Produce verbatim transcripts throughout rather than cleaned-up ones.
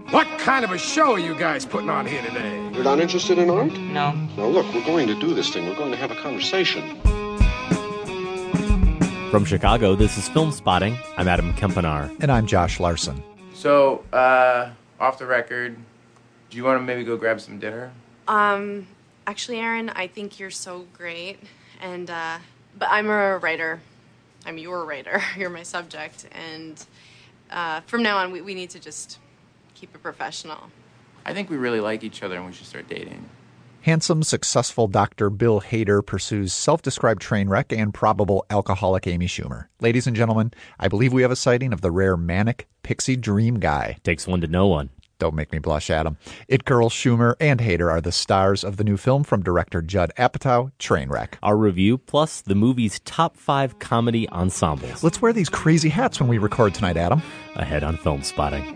What kind of a show are you guys putting on here today? You're not interested in art? No. Now look, we're going to do this thing. We're going to have a conversation. From Chicago, this is Film Spotting. I'm Adam Kempenaar. And I'm Josh Larson. So, uh, off the record, do you want to maybe go grab some dinner? Um, actually, Aaron, I think you're so great. And, uh, but I'm a writer. I'm your writer. You're my subject. And, uh, from now on, we, we need to just keep it professional. I think we really like each other and we should start dating. Handsome, successful Doctor Bill Hader pursues self-described train wreck and probable alcoholic Amy Schumer. Ladies and gentlemen, I believe we have a sighting of the rare manic pixie dream guy. Takes one to know one. Don't make me blush, Adam. It Girl, Schumer, and Hader are the stars of the new film from director Judd Apatow, Trainwreck. Our review, plus the movie's top five comedy ensembles. Let's wear these crazy hats when we record tonight, Adam. Ahead on Film Spotting.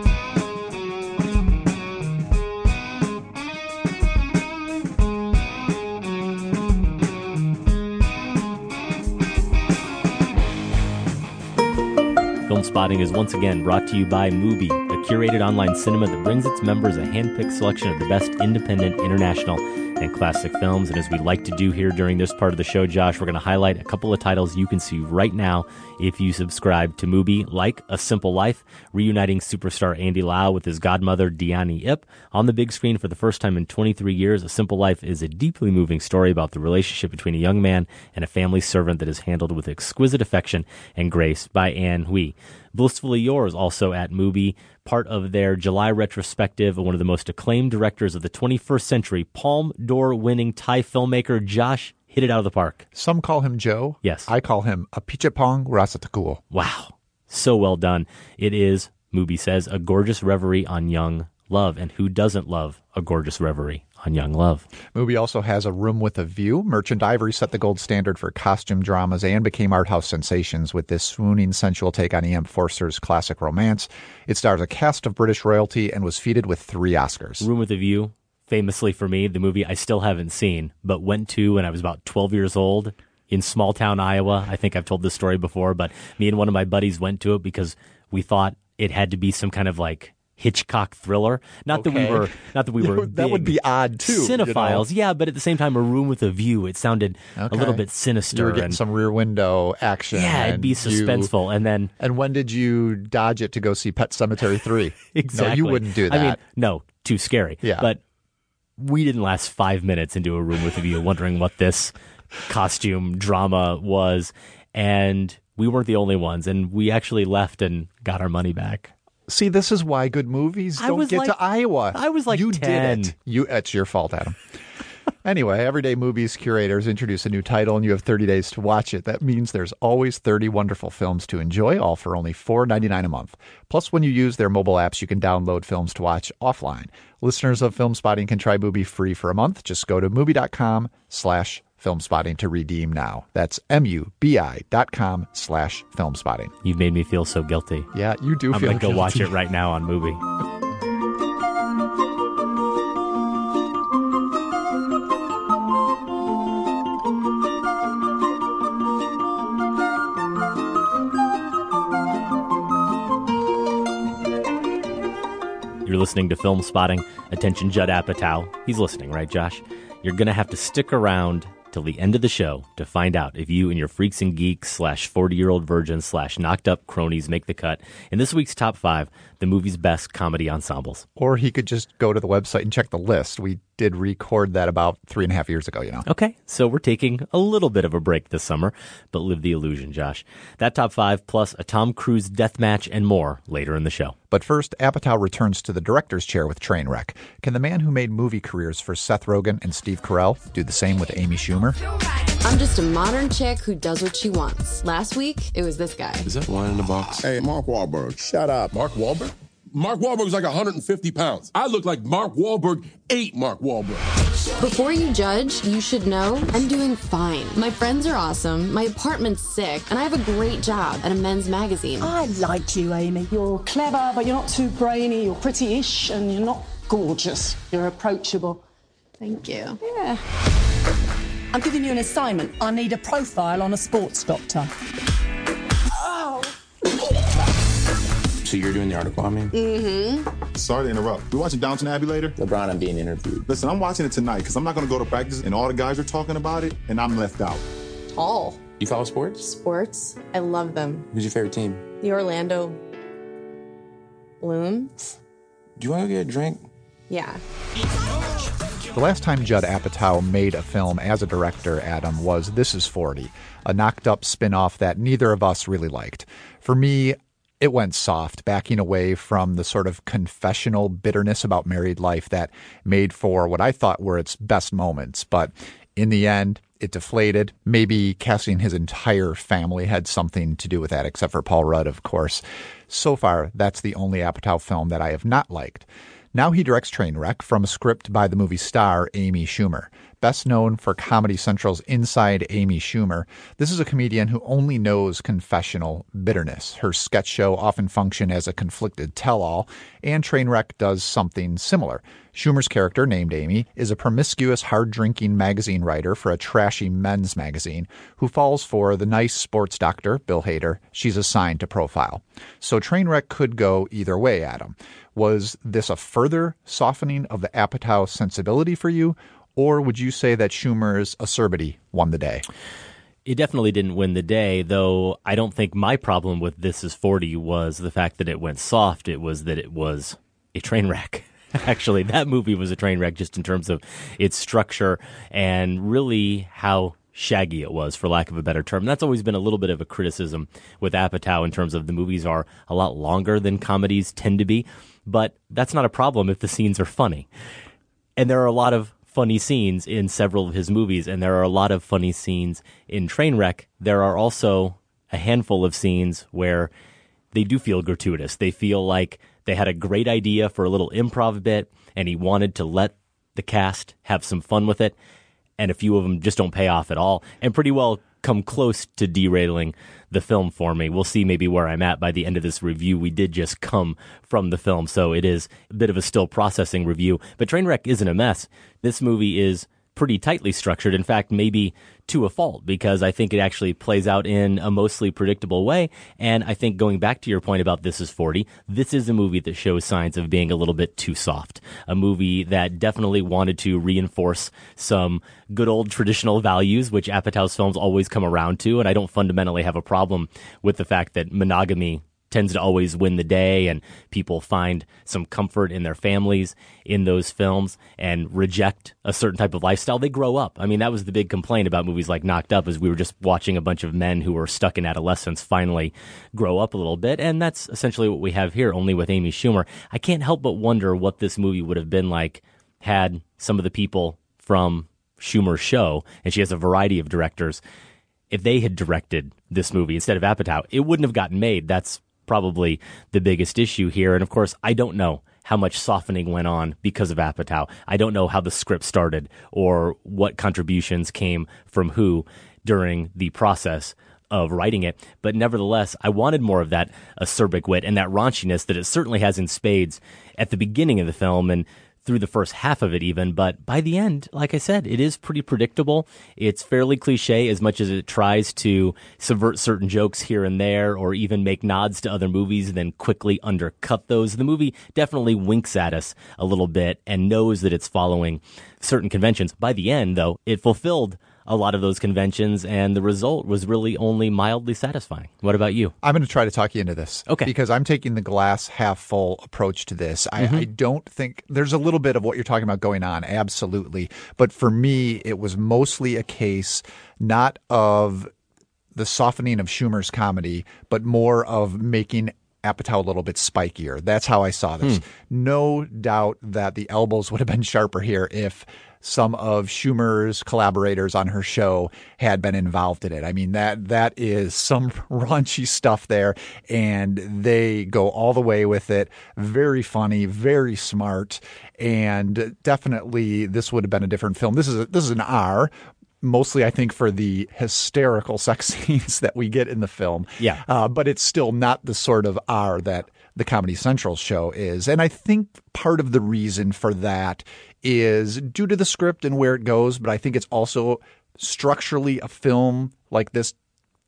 Film Spotting is once again brought to you by Mubi, a curated online cinema that brings its members a hand-picked selection of the best independent, international, and classic films. And as we like to do here during this part of the show, Josh, we're going to highlight a couple of titles you can see right now if you subscribe to Mubi, like A Simple Life, reuniting superstar Andy Lau with his godmother, Diani Ip. On the big screen for the first time in twenty-three years, A Simple Life is a deeply moving story about the relationship between a young man and a family servant that is handled with exquisite affection and grace by Anne Hui. Blissfully Yours, also at Mubi, part of their July retrospective of one of the most acclaimed directors of the twenty-first century, Palme d'Or winning Thai filmmaker Josh hit it out of the park. Some call him Joe. Yes. I call him Apichatpong Rasatakul. Wow. So well done. It is, Mubi says, a gorgeous reverie on young love. And who doesn't love a gorgeous reverie on young love? Mubi also has A Room with a View. Merchant Ivory set the gold standard for costume dramas and became art house sensations with this swooning, sensual take on E M Forster's classic romance. It stars a cast of British royalty and was feted with three Oscars. Room with a View, famously for me, the movie I still haven't seen, but went to when I was about twelve years old in small town Iowa. I think I've told this story before, but me and one of my buddies went to it because we thought it had to be some kind of like Hitchcock thriller. Not okay. that we were, not that we were. That would be odd too. Cinephiles, you know? Yeah, but at the same time, A Room with a View. It sounded okay. a little bit sinister. You were getting and, some Rear Window action. Yeah, it'd be suspenseful, you, and then. And when did you dodge it to go see Pet Sematary three? Exactly. No, you wouldn't do that. I mean, no, too scary. Yeah, but we didn't last five minutes into A Room with a View, wondering what this costume drama was, and we weren't the only ones, and we actually left and got our money back. See, this is why good movies I don't was get like, to Iowa. I was like you ten. did it. You, it's your fault, Adam. Anyway, Everyday Movies curators introduce a new title, and you have thirty days to watch it. That means there's always thirty wonderful films to enjoy, all for only four dollars and ninety-nine cents a month. Plus, when you use their mobile apps, you can download films to watch offline. Listeners of Film Spotting can try Mubi free for a month. Just go to Mubi.com slash Film Spotting to redeem now. That's M-U-B-I dot com slash Film Spotting. You've made me feel so guilty. Yeah, you do I'm feel gonna guilty. go watch it right now on Mubi. You're listening to Film Spotting. Attention, Judd Apatow. He's listening, right, Josh? You're going to have to stick around till the end of the show to find out if you and your freaks and geeks slash forty-year-old virgins slash knocked-up cronies make the cut in this week's Top five, the movie's best comedy ensembles. Or he could just go to the website and check the list. We did record that about three and a half years ago, you know. Okay, so we're taking a little bit of a break this summer, but live the illusion, Josh. That Top five plus a Tom Cruise death match and more later in the show. But first, Apatow returns to the director's chair with Trainwreck. Can the man who made movie careers for Seth Rogen and Steve Carell do the same with Amy Schumer? I'm just a modern chick who does what she wants. Last week, it was this guy. Is that wine in the box? Hey, Mark Wahlberg. Shut up. Mark Wahlberg? Mark Wahlberg's like one hundred fifty pounds. I look like Mark Wahlberg ate Mark Wahlberg. Before you judge, you should know I'm doing fine. My friends are awesome, my apartment's sick, and I have a great job at a men's magazine. I like you, Amy. You're clever, but you're not too brainy. You're pretty-ish, and you're not gorgeous. You're approachable. Thank you. Yeah. I'm giving you an assignment. I need a profile on a sports doctor. See So you're doing the article on me? Mm-hmm. Sorry to interrupt. We watching Downton Abbey later? LeBron, I'm being interviewed. Listen, I'm watching it tonight because I'm not going to go to practice and all the guys are talking about it and I'm left out. Tall. You follow sports? Sports. I love them. Who's your favorite team? The Orlando Bloom. Do you want to get a drink? Yeah. The last time Judd Apatow made a film as a director, Adam, was This Is forty, a knocked-up spin-off that neither of us really liked. For me, it went soft, backing away from the sort of confessional bitterness about married life that made for what I thought were its best moments. But in the end, it deflated. Maybe casting his entire family had something to do with that, except for Paul Rudd, of course. So far, that's the only Apatow film that I have not liked. Now he directs Trainwreck from a script by the movie star Amy Schumer. Best known for Comedy Central's Inside Amy Schumer, this is a comedian who only knows confessional bitterness. Her sketch show often functions as a conflicted tell-all, and Trainwreck does something similar. Schumer's character, named Amy, is a promiscuous, hard-drinking magazine writer for a trashy men's magazine who falls for the nice sports doctor, Bill Hader, she's assigned to profile. So Trainwreck could go either way, Adam. Was this a further softening of the Apatow sensibility for you, or would you say that Schumer's acerbity won the day? It definitely didn't win the day, though I don't think my problem with This Is forty was the fact that it went soft. It was that it was a train wreck. Actually, that movie was a train wreck just in terms of its structure and really how shaggy it was, for lack of a better term. And that's always been a little bit of a criticism with Apatow in terms of the movies are a lot longer than comedies tend to be. But that's not a problem if the scenes are funny. And there are a lot of funny scenes in several of his movies, and there are a lot of funny scenes in Trainwreck. There are also a handful of scenes where they do feel gratuitous. They feel like they had a great idea for a little improv bit, and he wanted to let the cast have some fun with it, and a few of them just don't pay off at all, and pretty well come close to derailing the film for me. We'll see maybe where I'm at by the end of this review. We did just come from the film, so it is a bit of a still processing review. But Trainwreck isn't a mess. This movie is pretty tightly structured, in fact, maybe to a fault, because I think it actually plays out in a mostly predictable way. And I think going back to your point about This Is forty, this is a movie that shows signs of being a little bit too soft. A movie that definitely wanted to reinforce some good old traditional values, which Apatow's films always come around to. And I don't fundamentally have a problem with the fact that monogamy tends to always win the day, and people find some comfort in their families in those films and reject a certain type of lifestyle. They grow up. I mean, that was the big complaint about movies like Knocked Up, is we were just watching a bunch of men who were stuck in adolescence finally grow up a little bit, and that's essentially what we have here, only with Amy Schumer. I can't help but wonder what this movie would have been like had some of the people from Schumer's show, and she has a variety of directors, if they had directed this movie instead of Apatow, it wouldn't have gotten made. That's probably the biggest issue here. And of course, I don't know how much softening went on because of Apatow. I don't know how the script started or what contributions came from who during the process of writing it. But nevertheless, I wanted more of that acerbic wit and that raunchiness that it certainly has in spades at the beginning of the film and through the first half of it even. But by the end, like I said, it is pretty predictable. It's fairly cliche as much as it tries to subvert certain jokes here and there or even make nods to other movies and then quickly undercut those. The movie definitely winks at us a little bit and knows that it's following certain conventions. By the end, though, it fulfilled a lot of those conventions, and the result was really only mildly satisfying. What about you? I'm going to try to talk you into this. Okay. Because I'm taking the glass half full approach to this. I, Mm-hmm. I don't think there's a little bit of what you're talking about going on, absolutely. But for me, it was mostly a case not of the softening of Schumer's comedy, but more of making Apatow a little bit spikier. That's how I saw this. Hmm. No doubt that the elbows would have been sharper here if some of Schumer's collaborators on her show had been involved in it. I mean, that that is some raunchy stuff there, and they go all the way with it. Very funny, very smart, and definitely this would have been a different film. This is a, this is an R, mostly, I think, for the hysterical sex scenes that we get in the film. Yeah. Uh, but it's still not the sort of R that the Comedy Central show is. And I think part of the reason for that is due to the script and where it goes, but I think it's also structurally a film like this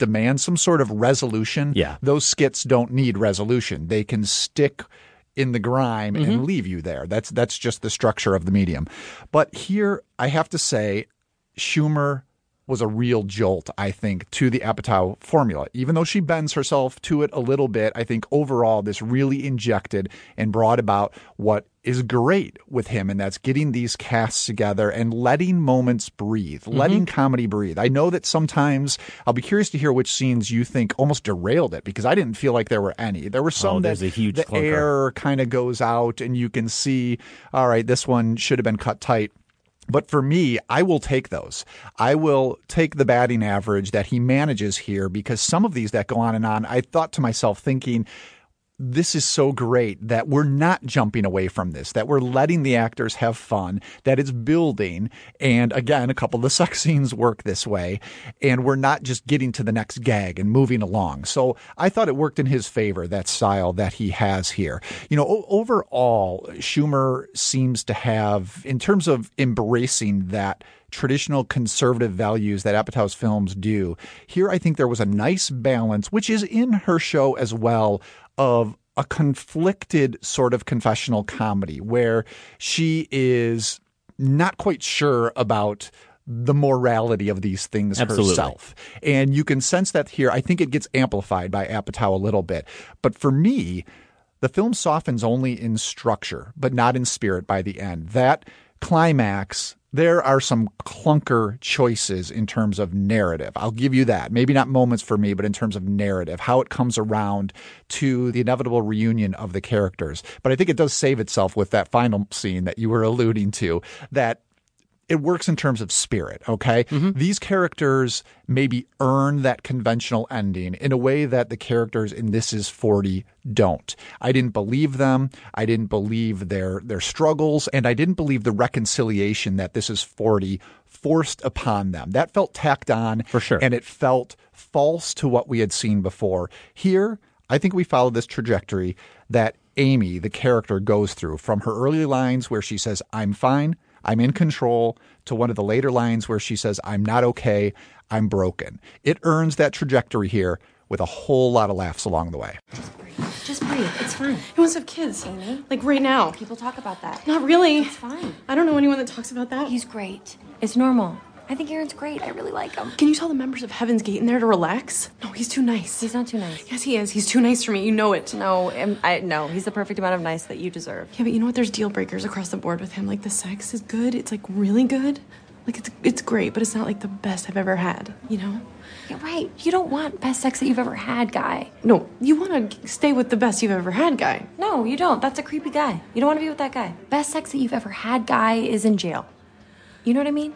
demand some sort of resolution. Yeah. Those skits don't need resolution. They can stick in the grime Mm-hmm. and leave you there. That's that's just the structure of the medium. But here, I have to say, Schumer was a real jolt, I think, to the Apatow formula. Even though she bends herself to it a little bit, I think overall this really injected and brought about what is great with him, and that's getting these casts together and letting moments breathe, Mm-hmm. letting comedy breathe. I know that sometimes I'll be curious to hear which scenes you think almost derailed it, because I didn't feel like there were any. There were some Oh, that there's a huge the clunker. air kind of goes out and you can see, all right, this one should have been cut tight. But for me, I will take those. I will take the batting average that he manages here, because some of these that go on and on, I thought to myself thinking, this is so great that we're not jumping away from this, that we're letting the actors have fun, that it's building. And again, a couple of the sex scenes work this way, and we're not just getting to the next gag and moving along. So I thought it worked in his favor, that style that he has here. You know, o- overall, Schumer seems to have, in terms of embracing that traditional conservative values that Apatow's films do, here I think there was a nice balance, which is in her show as well, of a conflicted sort of confessional comedy where she is not quite sure about the morality of these things Absolutely. herself. And you can sense that here. I think it gets amplified by Apatow a little bit. But for me, the film softens only in structure, but not in spirit by the end. That climax, there are some clunker choices in terms of narrative. I'll give you that. Maybe not moments for me, but in terms of narrative, how it comes around to the inevitable reunion of the characters. But I think it does save itself with that final scene that you were alluding to, that it works in terms of spirit, okay? Mm-hmm. These characters maybe earn that conventional ending in a way that the characters in This Is forty don't. I didn't believe them. I didn't believe their their struggles, and I didn't believe the reconciliation that This Is forty forced upon them. That felt tacked on. For sure. And it felt false to what we had seen before. Here, I think we followed this trajectory that Amy, the character, goes through from her early lines where she says, I'm fine, I'm in control, to one of the later lines where she says, I'm not okay, I'm broken. It earns that trajectory here with a whole lot of laughs along the way. Just breathe. It's fine. He wants to have kids. Amy? Like right now. People talk about that. Not really. It's fine. I don't know anyone that talks about that. He's great. It's normal. I think Aaron's great. I really like him. Can you tell the members of Heaven's Gate in there to relax? No, he's too nice. He's not too nice. Yes, he is. He's too nice for me. You know it. No, um, I no. He's the perfect amount of nice that you deserve. Yeah, but you know what? There's deal breakers across the board with him. Like the sex is good. It's like really good. Like it's it's great, but it's not like the best I've ever had. You know? You're right. You don't want best sex that you've ever had, guy. No, you want to stay with the best you've ever had, guy. No, you don't. That's a creepy guy. You don't want to be with that guy. Best sex that you've ever had, guy, is in jail. You know what I mean?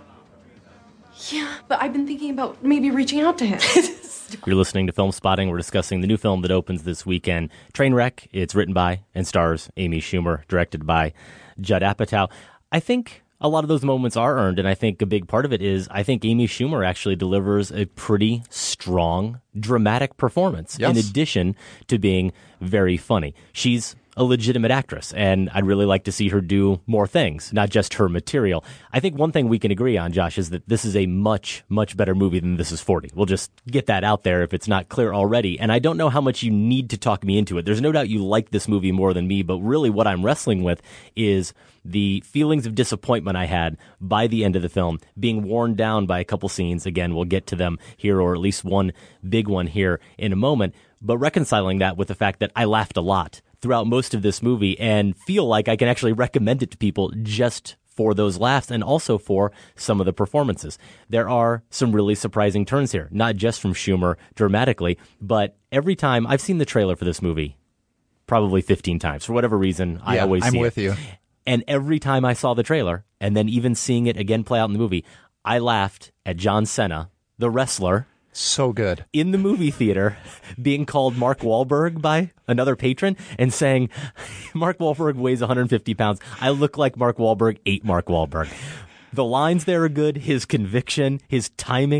Yeah, but I've been thinking about maybe reaching out to him. You're listening to Film Spotting. We're discussing the new film that opens this weekend, Trainwreck. It's written by and stars Amy Schumer, directed by Judd Apatow. I think a lot of those moments are earned, and I think a big part of it is I think Amy Schumer actually delivers a pretty strong, dramatic performance, Yes. in addition to being very funny. She's a legitimate actress, and I'd really like to see her do more things, not just her material. I think one thing we can agree on, Josh, is that this is a much, much better movie than This Is forty. We'll just get that out there if it's not clear already. And I don't know how much you need to talk me into it. There's no doubt you like this movie more than me, but really what I'm wrestling with is the feelings of disappointment I had by the end of the film, being worn down by a couple scenes. Again, we'll get to them here, or at least one big one here in a moment, but reconciling that with the fact that I laughed a lot throughout most of this movie and feel like I can actually recommend it to people just for those laughs and also for some of the performances. There are some really surprising turns here, not just from Schumer dramatically, but every time I've seen the trailer for this movie, probably fifteen times. For whatever reason, I Yeah, always I'm see with it. you. And every time I saw the trailer, and then even seeing it again play out in the movie, I laughed at John Cena, the wrestler, So good. in the movie theater, being called Mark Wahlberg by another patron and saying, Mark Wahlberg weighs one hundred fifty pounds. I look like Mark Wahlberg ate Mark Wahlberg. The lines there are good. His conviction, his timing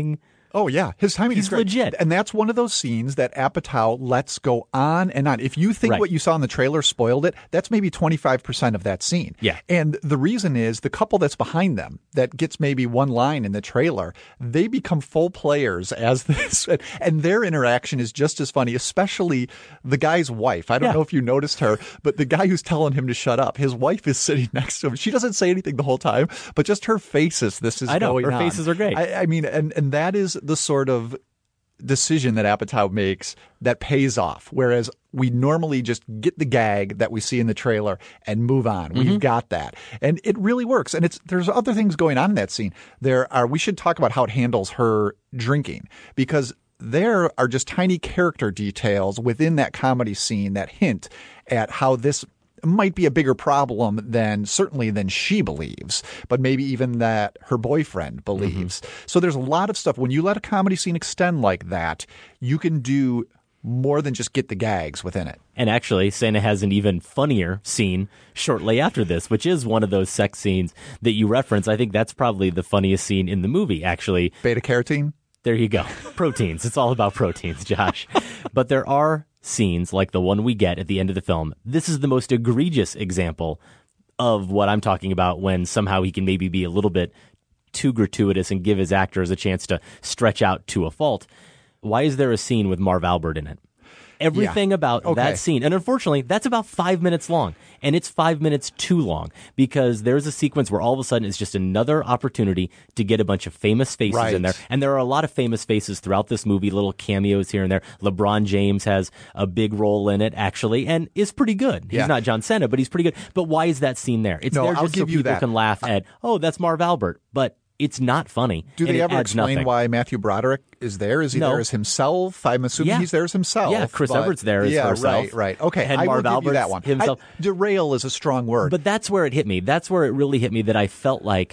Oh, yeah. His timing He's is great. legit. And that's one of those scenes that Apatow lets go on and on. If you think Right. what you saw in the trailer spoiled it, that's maybe twenty-five percent of that scene. Yeah. And the reason is the couple that's behind them that gets maybe one line in the trailer, they become full players as this. And their interaction is just as funny, especially the guy's wife. I don't Yeah. know if you noticed her, but the guy who's telling him to shut up, his wife is sitting next to him. She doesn't say anything the whole time, but just her faces, this is I know, going her on. faces are great. I, I mean, and, and that is the sort of decision that Apatow makes that pays off. Whereas we normally just get the gag that we see in the trailer and move on. Mm-hmm. We've got that. And it really works. And it's there's other things going on in that scene. There are we should talk about how it handles her drinking, because there are just tiny character details within that comedy scene that hint at how this might be a bigger problem than certainly than she believes, but maybe even that her boyfriend believes. Mm-hmm. So there's a lot of stuff. When you let a comedy scene extend like that, you can do more than just get the gags within it. And actually, Santa has an even funnier scene shortly after this, which is one of those sex scenes that you reference. I think that's probably the funniest scene in the movie, actually. Beta carotene? There you go. Proteins. It's all about proteins, Josh. But there are scenes like the one we get at the end of the film. This is the most egregious example of what I'm talking about, when somehow he can maybe be a little bit too gratuitous and give his actors a chance to stretch out to a fault. Why is there a scene with Marv Albert in it? Everything Yeah. about Okay. that scene. And unfortunately, that's about five minutes long. And it's five minutes too long, because there's a sequence where all of a sudden it's just another opportunity to get a bunch of famous faces Right. in there. And there are a lot of famous faces throughout this movie, little cameos here and there. LeBron James has a big role in it, actually, and is pretty good. He's Yeah. not John Cena, but he's pretty good. But why is that scene there? It's No, there I'll just so give you people that. can laugh at, oh, that's Marv Albert. But it's not funny. Do and they it ever adds explain nothing. why Matthew Broderick is there? Is he No. there as himself? I'm assuming Yeah. he's there as himself. Yeah, Chris but- Everett's there as yeah, herself. right, right. Okay, And I Marv will give you Albert's that one. himself. I, derail is a strong word. But that's where it hit me. That's where it really hit me, that I felt like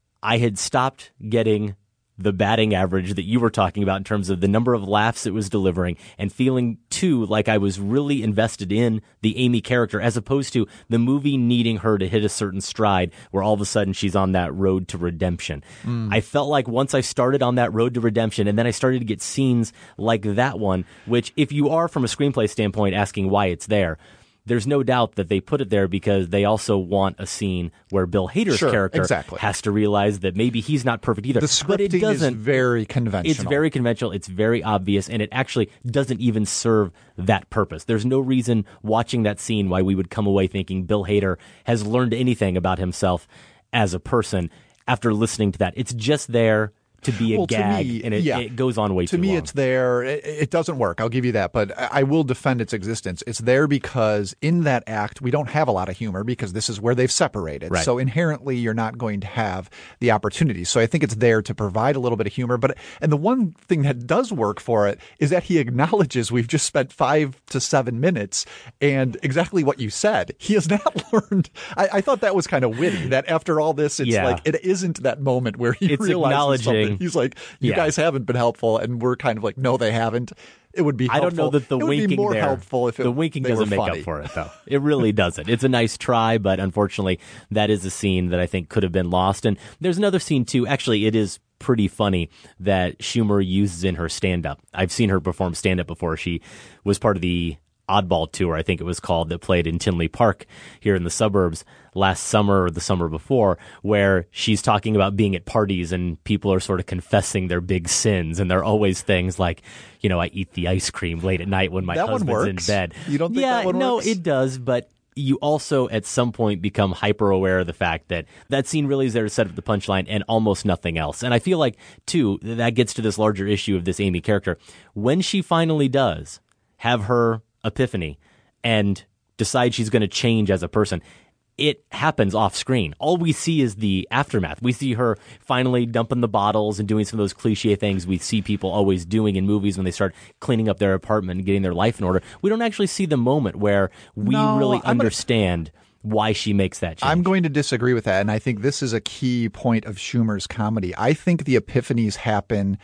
I had stopped getting the batting average that you were talking about in terms of the number of laughs it was delivering, and feeling, too, like I was really invested in the Amy character, as opposed to the movie needing her to hit a certain stride where all of a sudden she's on that road to redemption. Mm. I felt like once I started on that road to redemption, and then I started to get scenes like that one, which, if you are from a screenplay standpoint asking why it's there, there's no doubt that they put it there because they also want a scene where Bill Hader's Sure, character exactly. has to realize that maybe he's not perfect either. The but it scripting doesn't. is very conventional. It's very conventional. It's very obvious, and it actually doesn't even serve that purpose. There's no reason watching that scene why we would come away thinking Bill Hader has learned anything about himself as a person after listening to that. It's just there to be a Well, to gag, me, and it, yeah. it goes on way to too me long. it's there. It, it doesn't work, I'll give you that, but I I will defend its existence. It's there because in that act we don't have a lot of humor, because this is where they've separated. Right. So inherently you're not going to have the opportunity. So I think it's there to provide a little bit of humor. But and the one thing that does work for it is that he acknowledges we've just spent five to seven minutes and exactly what you said. He has not learned. I, I thought that was kind of witty, that after all this, it's Yeah. like it isn't that moment where he It's realizes acknowledging- something. He's like, you Yeah. guys haven't been helpful, and we're kind of like, no, they haven't. It would be I helpful. don't know that the it would winking be more there, helpful if it, the winking they doesn't were make funny. up for it, though. It really doesn't. It's a nice try, but unfortunately, that is a scene that I think could have been lost. And there's another scene too. Actually, it is pretty funny that Schumer uses in her stand-up. I've seen her perform stand-up before. She was part of the Oddball tour, I think it was called, that played in Tinley Park here in the suburbs last summer or the summer before, where she's talking about being at parties and people are sort of confessing their big sins. And they're always things like, you know, I eat the ice cream late at night when my That one husband's in works. bed. You don't think yeah, that one no, works? it does, but you also at some point become hyper aware of the fact that that scene really is there to set up the punchline and almost nothing else. And I feel like, too, that gets to this larger issue of this Amy character. When she finally does have her epiphany and decide she's going to change as a person, it happens off screen. All we see is the aftermath. We see her finally dumping the bottles and doing some of those cliche things we see people always doing in movies when they start cleaning up their apartment and getting their life in order. We don't actually see the moment where we No, really I'm gonna- understand why she makes that change. I'm going to disagree with that, and I think this is a key point of Schumer's comedy. I think the epiphanies happen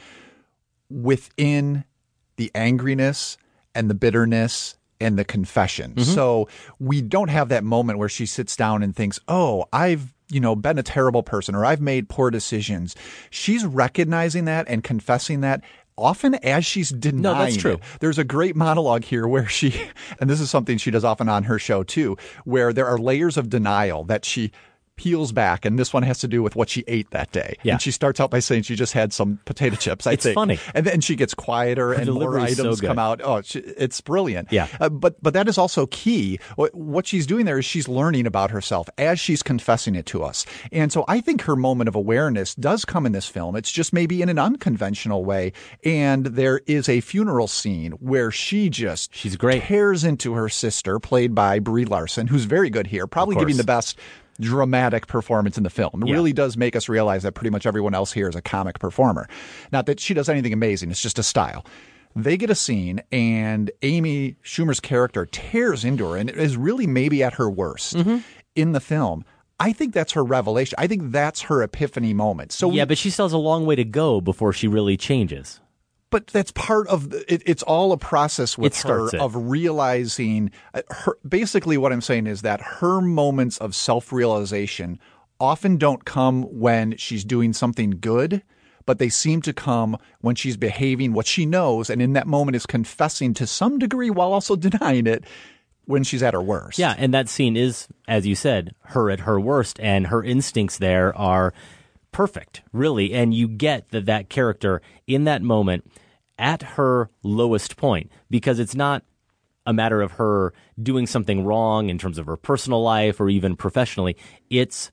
within the angriness and the bitterness and the confession. Mm-hmm. So we don't have that moment where she sits down and thinks, oh, I've you know, been a terrible person or I've made poor decisions. She's recognizing that and confessing that often as she's denying No, that's true. it. There's a great monologue here where she, and this is something she does often on her show too, where there are layers of denial that she peels back, and this one has to do with what she ate that day. Yeah. And she starts out by saying she just had some potato chips, I It's think. funny. And then she gets quieter Her and more delivery is so items good. come out. Oh, she, it's brilliant. Yeah. Uh, but but that is also key. What, what she's doing there is she's learning about herself as she's confessing it to us. And so I think her moment of awareness does come in this film. It's just maybe in an unconventional way. And there is a funeral scene where she just She's great. tears into her sister, played by Brie Larson, who's very good here, probably Of course. giving the best dramatic performance in the film. It Yeah. really does make us realize that pretty much everyone else here is a comic performer. Not that she does anything amazing, it's just a style. They get a scene, and Amy Schumer's character tears into her, and it is really maybe at her worst Mm-hmm. in the film. I think that's her revelation. I think that's her epiphany moment. So yeah, we- but she still has a long way to go before she really changes. But that's part of the, it, it's all a process with It starts her it. of realizing uh, her. Basically, what I'm saying is that her moments of self-realization often don't come when she's doing something good, but they seem to come when she's behaving what she knows, and in that moment is confessing to some degree while also denying it when she's at her worst. Yeah, and that scene is, as you said, her at her worst, and her instincts there are perfect, really. And you get that that character in that moment at her lowest point, because it's not a matter of her doing something wrong in terms of her personal life or even professionally. It's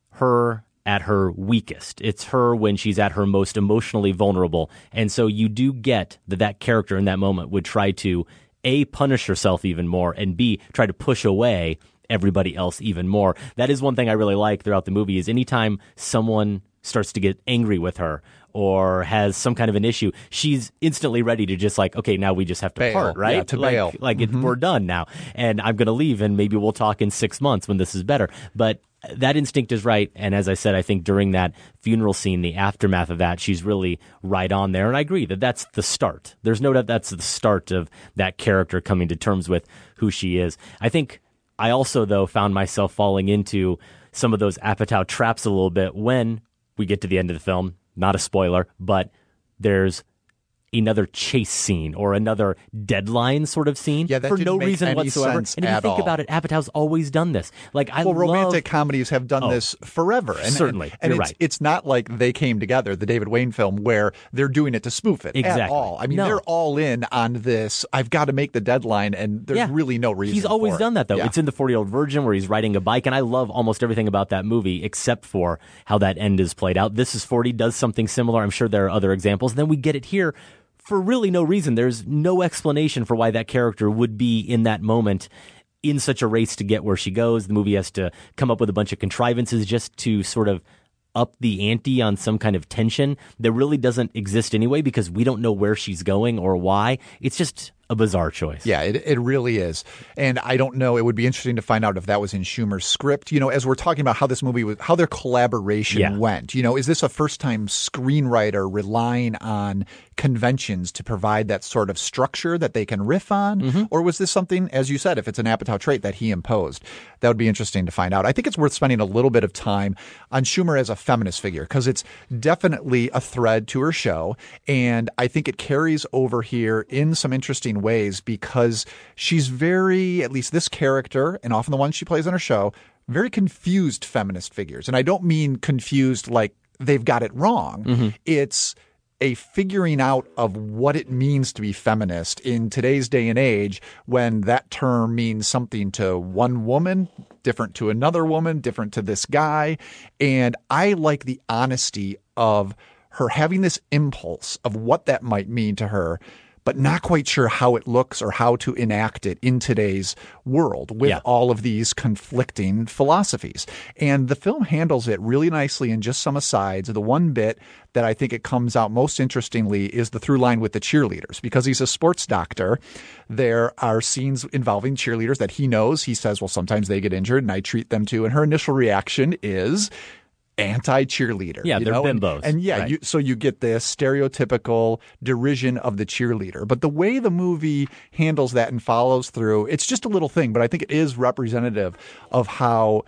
her at her weakest. It's her when she's at her most emotionally vulnerable. And so you do get that that character in that moment would try to, A, punish herself even more, and B, try to push away everybody else even more. That is one thing I really like throughout the movie, is anytime someone starts to get angry with her or has some kind of an issue, she's instantly ready to just like, okay, now we just have to Bail. part, right? Yeah, to like, bail. Like it, we're done now, and I'm going to leave, and maybe we'll talk in six months when this is better. But that instinct is right, and as I said, I think during that funeral scene, the aftermath of that, she's really right on there, and I agree that that's the start. There's no doubt that's the start of that character coming to terms with who she is. I think I also, though, found myself falling into some of those Apatow traps a little bit when we get to the end of the film. Not a spoiler, but there's another chase scene or another deadline sort of scene Yeah, that for didn't no make reason any whatsoever. sense And if you at think all. about it, Apatow's always done this. Like I well, love romantic comedies have done Oh, this forever. And, certainly. And, and You're it's, right. it's not like They Came Together, the David Wayne film, where they're doing it to spoof it at Exactly. all. I mean, No. they're all in on this. I've got to make the deadline, and there's Yeah. really no reason He's always for it. done that, though. Yeah. It's in The forty-Year-Old Virgin where he's riding a bike, and I love almost everything about that movie except for how that end is played out. This is forty, does something similar. I'm sure there are other examples. Then we get it here for really no reason. There's no explanation for why that character would be in that moment in such a race to get where she goes. The movie has to come up with a bunch of contrivances just to sort of up the ante on some kind of tension that really doesn't exist anyway, because we don't know where she's going or why. It's just a bizarre choice. Yeah, it, it really is. And I don't know. It would be interesting to find out if that was in Schumer's script. You know, as we're talking about how this movie was, how their collaboration Yeah. went. You know, is this a first time screenwriter relying on conventions to provide that sort of structure that they can riff on? Mm-hmm. Or was this something, as you said, if it's an Apatow trait that he imposed? That would be interesting to find out. I think it's worth spending a little bit of time on Schumer as a feminist figure, because it's definitely a thread to her show. And I think it carries over here in some interesting ways, because she's very, at least this character, and often the ones she plays on her show, very confused feminist figures. And I don't mean confused like they've got it wrong. Mm-hmm. It's a figuring out of what it means to be feminist in today's day and age, when that term means something to one woman, different to another woman, different to this guy. And I like the honesty of her having this impulse of what that might mean to her, but not quite sure how it looks or how to enact it in today's world with Yeah. all of these conflicting philosophies. And the film handles it really nicely in just some asides. The one bit that I think it comes out most interestingly is the through line with the cheerleaders. Because he's a sports doctor, there are scenes involving cheerleaders that he knows. He says, well, sometimes they get injured and I treat them too. And her initial reaction is anti-cheerleader. Yeah, you they're know? And- bimbos. And, yeah, Right. you, so you get this stereotypical derision of the cheerleader. But the way the movie handles that and follows through, it's just a little thing, but I think it is representative of how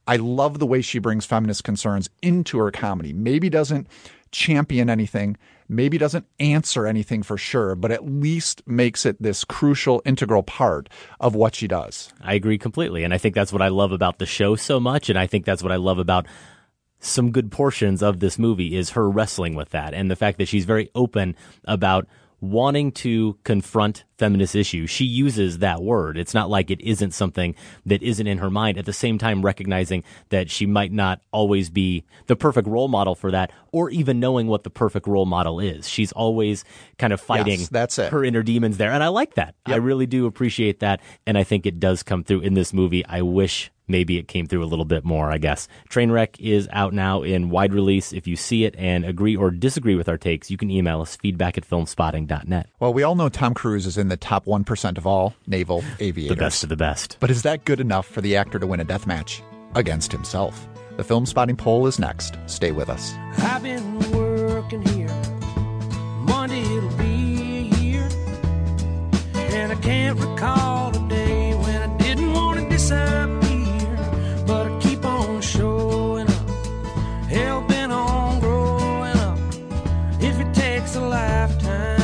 I love the way she brings feminist concerns into her comedy. Maybe doesn't champion anything, maybe doesn't answer anything for sure, but at least makes it this crucial, integral part of what she does. I agree completely. And I think that's what I love about the show so much. And I think that's what I love about some good portions of this movie is her wrestling with that. And the fact that she's very open about wanting to confront feminist issues. She uses that word. It's not like it isn't something that isn't in her mind, at the same time recognizing that she might not always be the perfect role model for that, or even knowing what the perfect role model is. She's always kind of fighting yes, that's it. her inner demons there. And I like that. Yep. I really do appreciate that. And I think it does come through in this movie. I wish maybe it came through a little bit more, I guess. Trainwreck is out now in wide release. If you see it and agree or disagree with our takes, you can email us, feedback at filmspotting dot net. Well, we all know Tom Cruise is in the top one percent of all naval aviators. The best of the best. But is that good enough for the actor to win a death match against himself? The Film Spotting poll is next. Stay with us. I've been working here. Monday it'll be a year. And I can't recall a day when I didn't want to disappear. But I keep on showing up, hell-bent on growing up, if it takes a lifetime.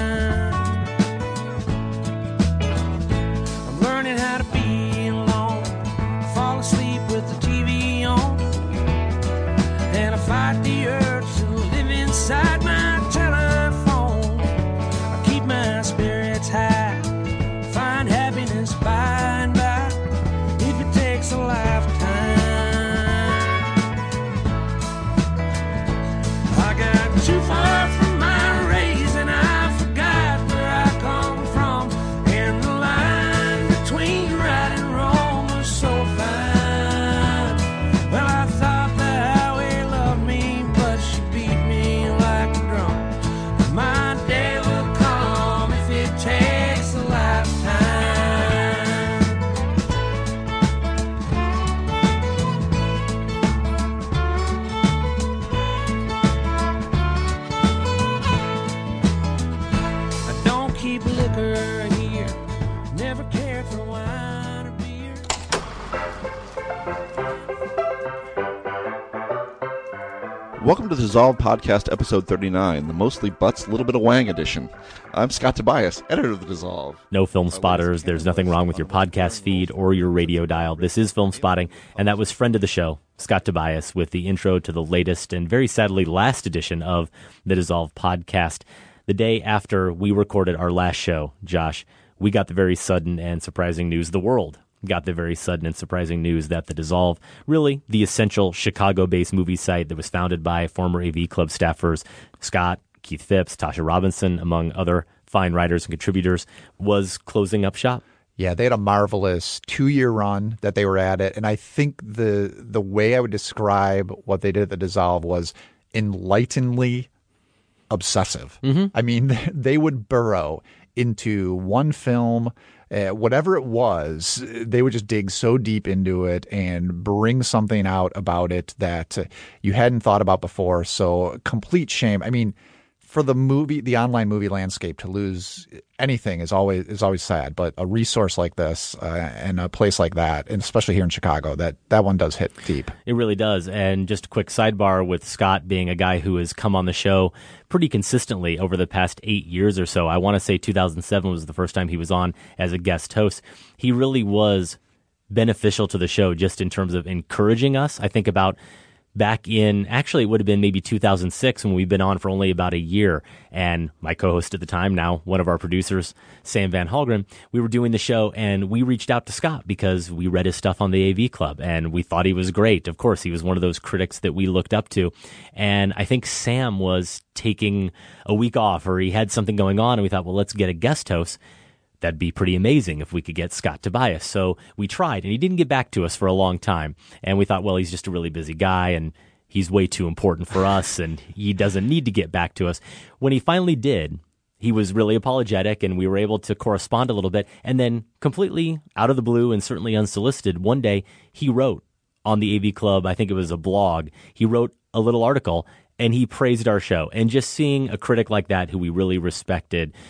I'm learning how to be alone, fall asleep with the T V on, and I fight the urge to live inside my telephone. I keep my spirits high, find happiness by and by, if it takes a lifetime. Too far from my race, and I forgot where I come from. And the line between right and wrong was so fine. Well, I thought the highway loved me, but she beat me like a drum. My day will come if it takes a lifetime. Keep liquor here, never cared for wine or beer. Welcome to the Dissolve Podcast, episode thirty-nine, the mostly butts, little bit of wang edition. I'm Scott Tobias, editor of the Dissolve. No Film Spotters, there's nothing wrong with your podcast feed or your radio dial. This is Film Spotting, and that was friend of the show, Scott Tobias, with the intro to the latest and very sadly last edition of the Dissolve Podcast. The day after we recorded our last show, Josh, we got the very sudden and surprising news. The world got the very sudden and surprising news that The Dissolve, really the essential Chicago-based movie site that was founded by former A V Club staffers Scott, Keith Phipps, Tasha Robinson, among other fine writers and contributors, was closing up shop. Yeah, they had a marvelous two-year run that they were at it. And I think the the way I would describe what they did at The Dissolve was enlighteningly obsessive. Mm-hmm. I mean, they would burrow into one film, uh, whatever it was, they would just dig so deep into it and bring something out about it that uh, you hadn't thought about before. So complete shame. I mean, for the movie, the online movie landscape, to lose anything is always is always sad. But a resource like this uh, and a place like that, and especially here in Chicago, that that one does hit deep. It really does. And just a quick sidebar with Scott being a guy who has come on the show pretty consistently over the past eight years or so. I want to say two thousand seven was the first time he was on as a guest host. He really was beneficial to the show just in terms of encouraging us. I think about back in, actually it would have been maybe two thousand six when we've been on for only about a year. And my co-host at the time, now one of our producers, Sam Van Halgren, we were doing the show and we reached out to Scott because we read his stuff on the A V Club and we thought he was great. Of course, he was one of those critics that we looked up to. And I think Sam was taking a week off or he had something going on and we thought, well, let's get a guest host. That'd be pretty amazing if we could get Scott Tobias. So we tried, and he didn't get back to us for a long time. And we thought, well, he's just a really busy guy, and he's way too important for us, and he doesn't need to get back to us. When he finally did, he was really apologetic, and we were able to correspond a little bit. And then completely out of the blue and certainly unsolicited, one day he wrote on the A V Club, I think it was a blog, he wrote a little article, and he praised our show. And just seeing a critic like that who we really respected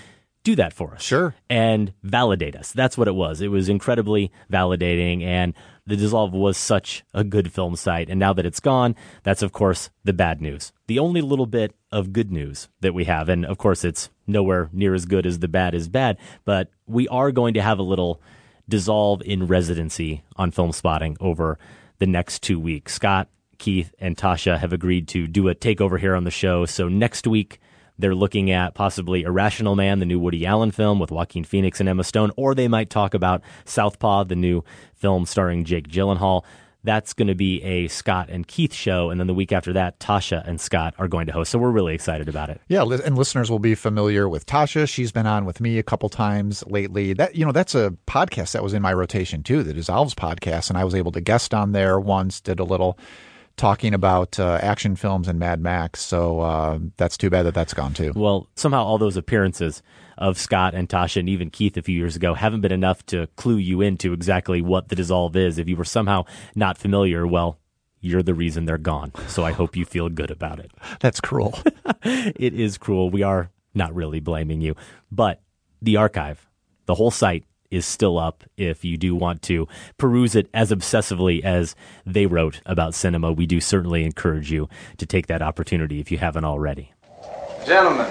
do that for us. Sure. And validate us. That's what it was. It was incredibly validating, and The Dissolve was such a good film site. And now that it's gone, that's, of course, the bad news. The only little bit of good news that we have, and of course, it's nowhere near as good as the bad is bad, but we are going to have a little Dissolve in residency on Film Spotting over the next two weeks. Scott, Keith, and Tasha have agreed to do a takeover here on the show. So next week, they're looking at possibly Irrational Man, the new Woody Allen film with Joaquin Phoenix and Emma Stone, or they might talk about Southpaw, the new film starring Jake Gyllenhaal. That's going to be a Scott and Keith show, and then the week after that, Tasha and Scott are going to host. So we're really excited about it. Yeah, li- and listeners will be familiar with Tasha. She's been on with me a couple times lately. That you know, that's a podcast that was in my rotation too, the Dissolves podcast, and I was able to guest on there once, did a little talking about uh, action films and Mad Max. So uh, that's too bad that that's gone too. Well, somehow all those appearances of Scott and Tasha and even Keith a few years ago haven't been enough to clue you into exactly what The Dissolve is. If you were somehow not familiar, well, you're the reason they're gone. So I hope you feel good about it. That's cruel. It is cruel. We are not really blaming you. But the archive, the whole site, is still up if you do want to peruse it as obsessively as they wrote about cinema. We do certainly encourage you to take that opportunity if you haven't already. Gentlemen,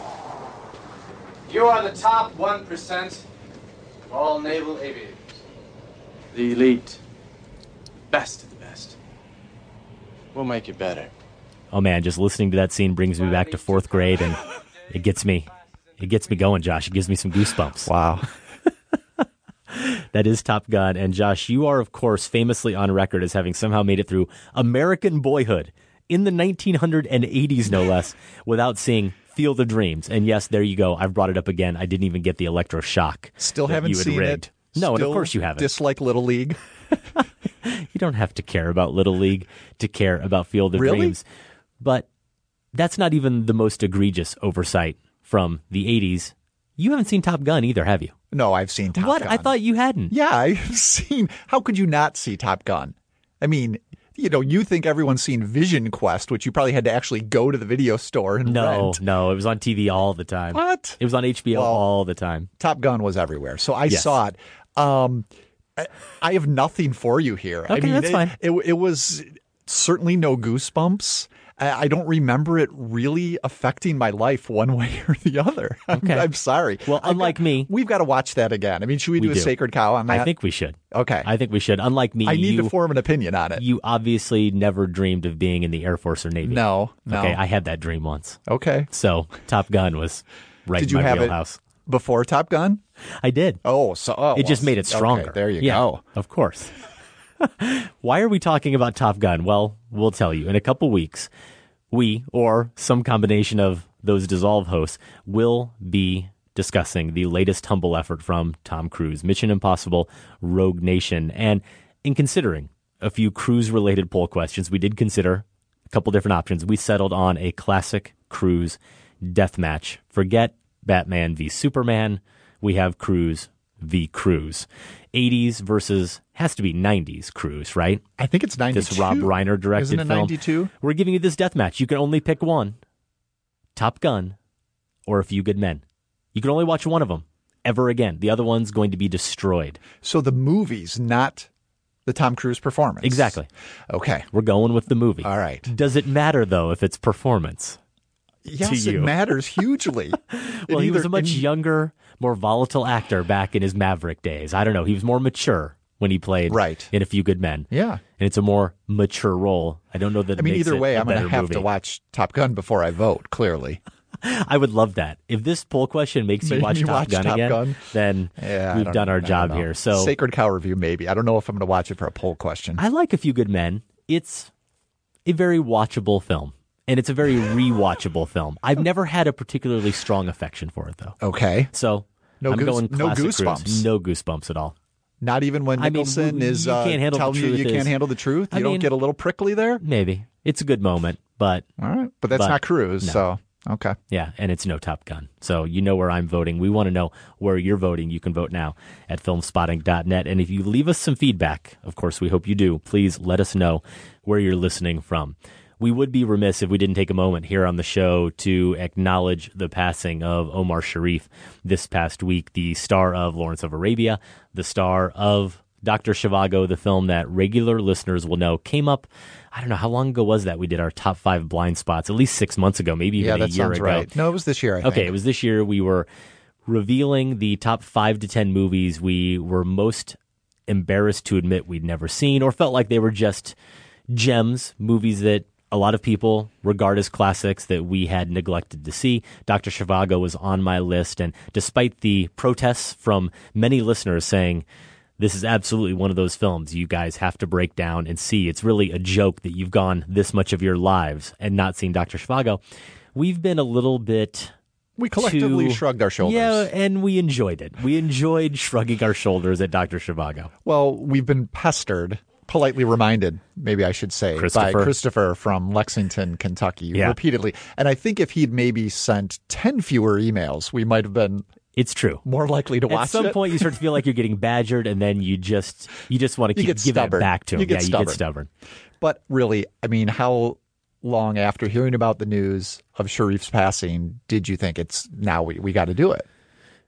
you are the top one percent of all naval aviators. The elite. Best of the best. We'll make it better. Oh man, just listening to that scene brings me back to fourth grade, and it gets me, it gets me going, Josh. It gives me some goosebumps. Wow. That is Top Gun. And Josh, you are, of course, famously on record as having somehow made it through American Boyhood in the nineteen eighties, no less, without seeing Field of Dreams. And yes, there you go. I've brought it up again. I didn't even get the electroshock. Still haven't you had seen rigged. it. No, and Still of course you haven't. Dislike Little League. You don't have to care about Little League to care about Field of Really? Dreams. But that's not even the most egregious oversight from the eighties. You haven't seen Top Gun either, have you? No, I've seen Top what? Gun. I thought you hadn't. Yeah, I've seen. How could you not see Top Gun? I mean, you know, you think everyone's seen Vision Quest, which you probably had to actually go to the video store and No, rent. no, it was on T V all the time. What? It was on H B O Well, all the time. Top Gun was everywhere, so I Yes. saw it. Um, I, I have nothing for you here. I Okay, mean, that's it, fine. It, it was certainly no goosebumps. I, I don't remember it really affecting my life one way or the other. I'm, Okay. I'm sorry. Well, I've unlike got- me, we've got to watch that again. I mean, should we do We a do. sacred cow on that? I think we should. Okay. I think we should. Unlike me, I need you, to form an opinion on it. you obviously never dreamed of being in the Air Force or Navy. No, no. Okay, I had that dream once. Okay. So Top Gun was right Did in you my have wheelhouse. it before Top Gun? I did. Oh, so oh, It just well, made it stronger. okay, there you Yeah, go. Of course. Why are we talking about Top Gun? Well, we'll tell you. In a couple weeks, we, or some combination of those Dissolve hosts, will be discussing the latest humble effort from Tom Cruise, Mission Impossible Rogue Nation. And in considering a few Cruise-related poll questions, we did consider a couple different options. We settled on a classic Cruise deathmatch. Forget Batman v Superman. We have Cruise v Cruise. eighties versus, has to be nineties Cruise, right? I think it's ninety-two. This Rob Reiner directed Isn't it film. ninety-two? We're giving you this death match. You can only pick one. Top Gun or A Few Good Men. You can only watch one of them ever again. The other one's going to be destroyed. So the movie's not the Tom Cruise performance. Exactly. Okay. We're going with the movie. All right. Does it matter, though, if it's performance? Yes, to it you? matters hugely. Well, It he was either- a much in- younger, more volatile actor back in his Maverick days. I don't know. He was more mature when he played Right. in A Few Good Men. Yeah. And it's a more mature role. I don't know that it I mean, makes either it way, a I'm going to better have movie. to watch Top Gun before I vote, clearly. I would love that. If this poll question makes you Make watch me Top watch Gun Top again, Gun. then Yeah, I we've don't- done our I don't job know. here. So Sacred Cow review, maybe. I don't know if I'm going to watch it for a poll question. I like A Few Good Men. It's a very watchable film, and it's a very rewatchable film. I've never had a particularly strong affection for it, though. Okay. So No I'm goose- going no classic goosebumps. Cruise. No goosebumps at all. Not even when I mean, Nicholson you- is you uh, can't handle the telling you truth you is- can't handle the truth? I You don't mean- get a little prickly there? Maybe. It's a good moment, but... All right. But that's But, not Cruise, no. so okay. Yeah, and it's no Top Gun. So you know where I'm voting. We want to know where you're voting. You can vote now at filmspotting dot net. And if you leave us some feedback, of course, we hope you do, please let us know where you're listening from. we would be remiss if we didn't take a moment here on the show to acknowledge the passing of Omar Sharif this past week, the star of Lawrence of Arabia, the star of Doctor Zhivago, the film that regular listeners will know came up. I don't know, how long ago was that? We did our top five blind spots, at least six months ago, maybe even yeah, a that year sounds ago. Right. No, it was this year, I think. Okay, it was this year. We were revealing the top five to ten movies we were most embarrassed to admit we'd never seen or felt like they were just gems, movies that a lot of people regard as classics that we had neglected to see. Doctor Zhivago was on my list, and despite the protests from many listeners saying, this is absolutely one of those films you guys have to break down and see. It's really a joke that you've gone this much of your lives and not seen Doctor Zhivago. We've been a little bit... We collectively too, shrugged our shoulders. Yeah, and we enjoyed it. We enjoyed shrugging our shoulders at Doctor Zhivago. Well, we've been pestered, politely reminded, maybe I should say, by Christopher. Christopher from Lexington, Kentucky, Yeah. repeatedly. And I think if he'd maybe sent ten fewer emails, we might have been... It's true. More likely to watch it. At some it. point, you start to feel like you're getting badgered, and then you just you just want to You keep get giving stubborn. it back to him. You get yeah, stubborn. you get stubborn. But really, I mean, how long after hearing about the news of Sharif's passing did you think it's now we, we got to do it?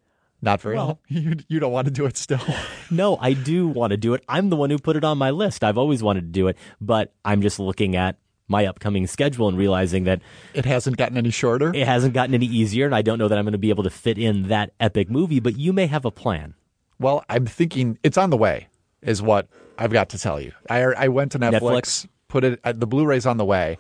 Not very Well- long. You, you don't want to do it still. No, I do want to do it. I'm the one who put it on my list. I've always wanted to do it, but I'm just looking at my upcoming schedule and realizing that It hasn't gotten any shorter. it hasn't gotten any easier, and I don't know that I'm going to be able to fit in that epic movie, but you may have a plan. Well, I'm thinking it's on the way, is what I've got to tell you. I I went to Netflix, Netflix? put it. Uh, the Blu-ray's on the way,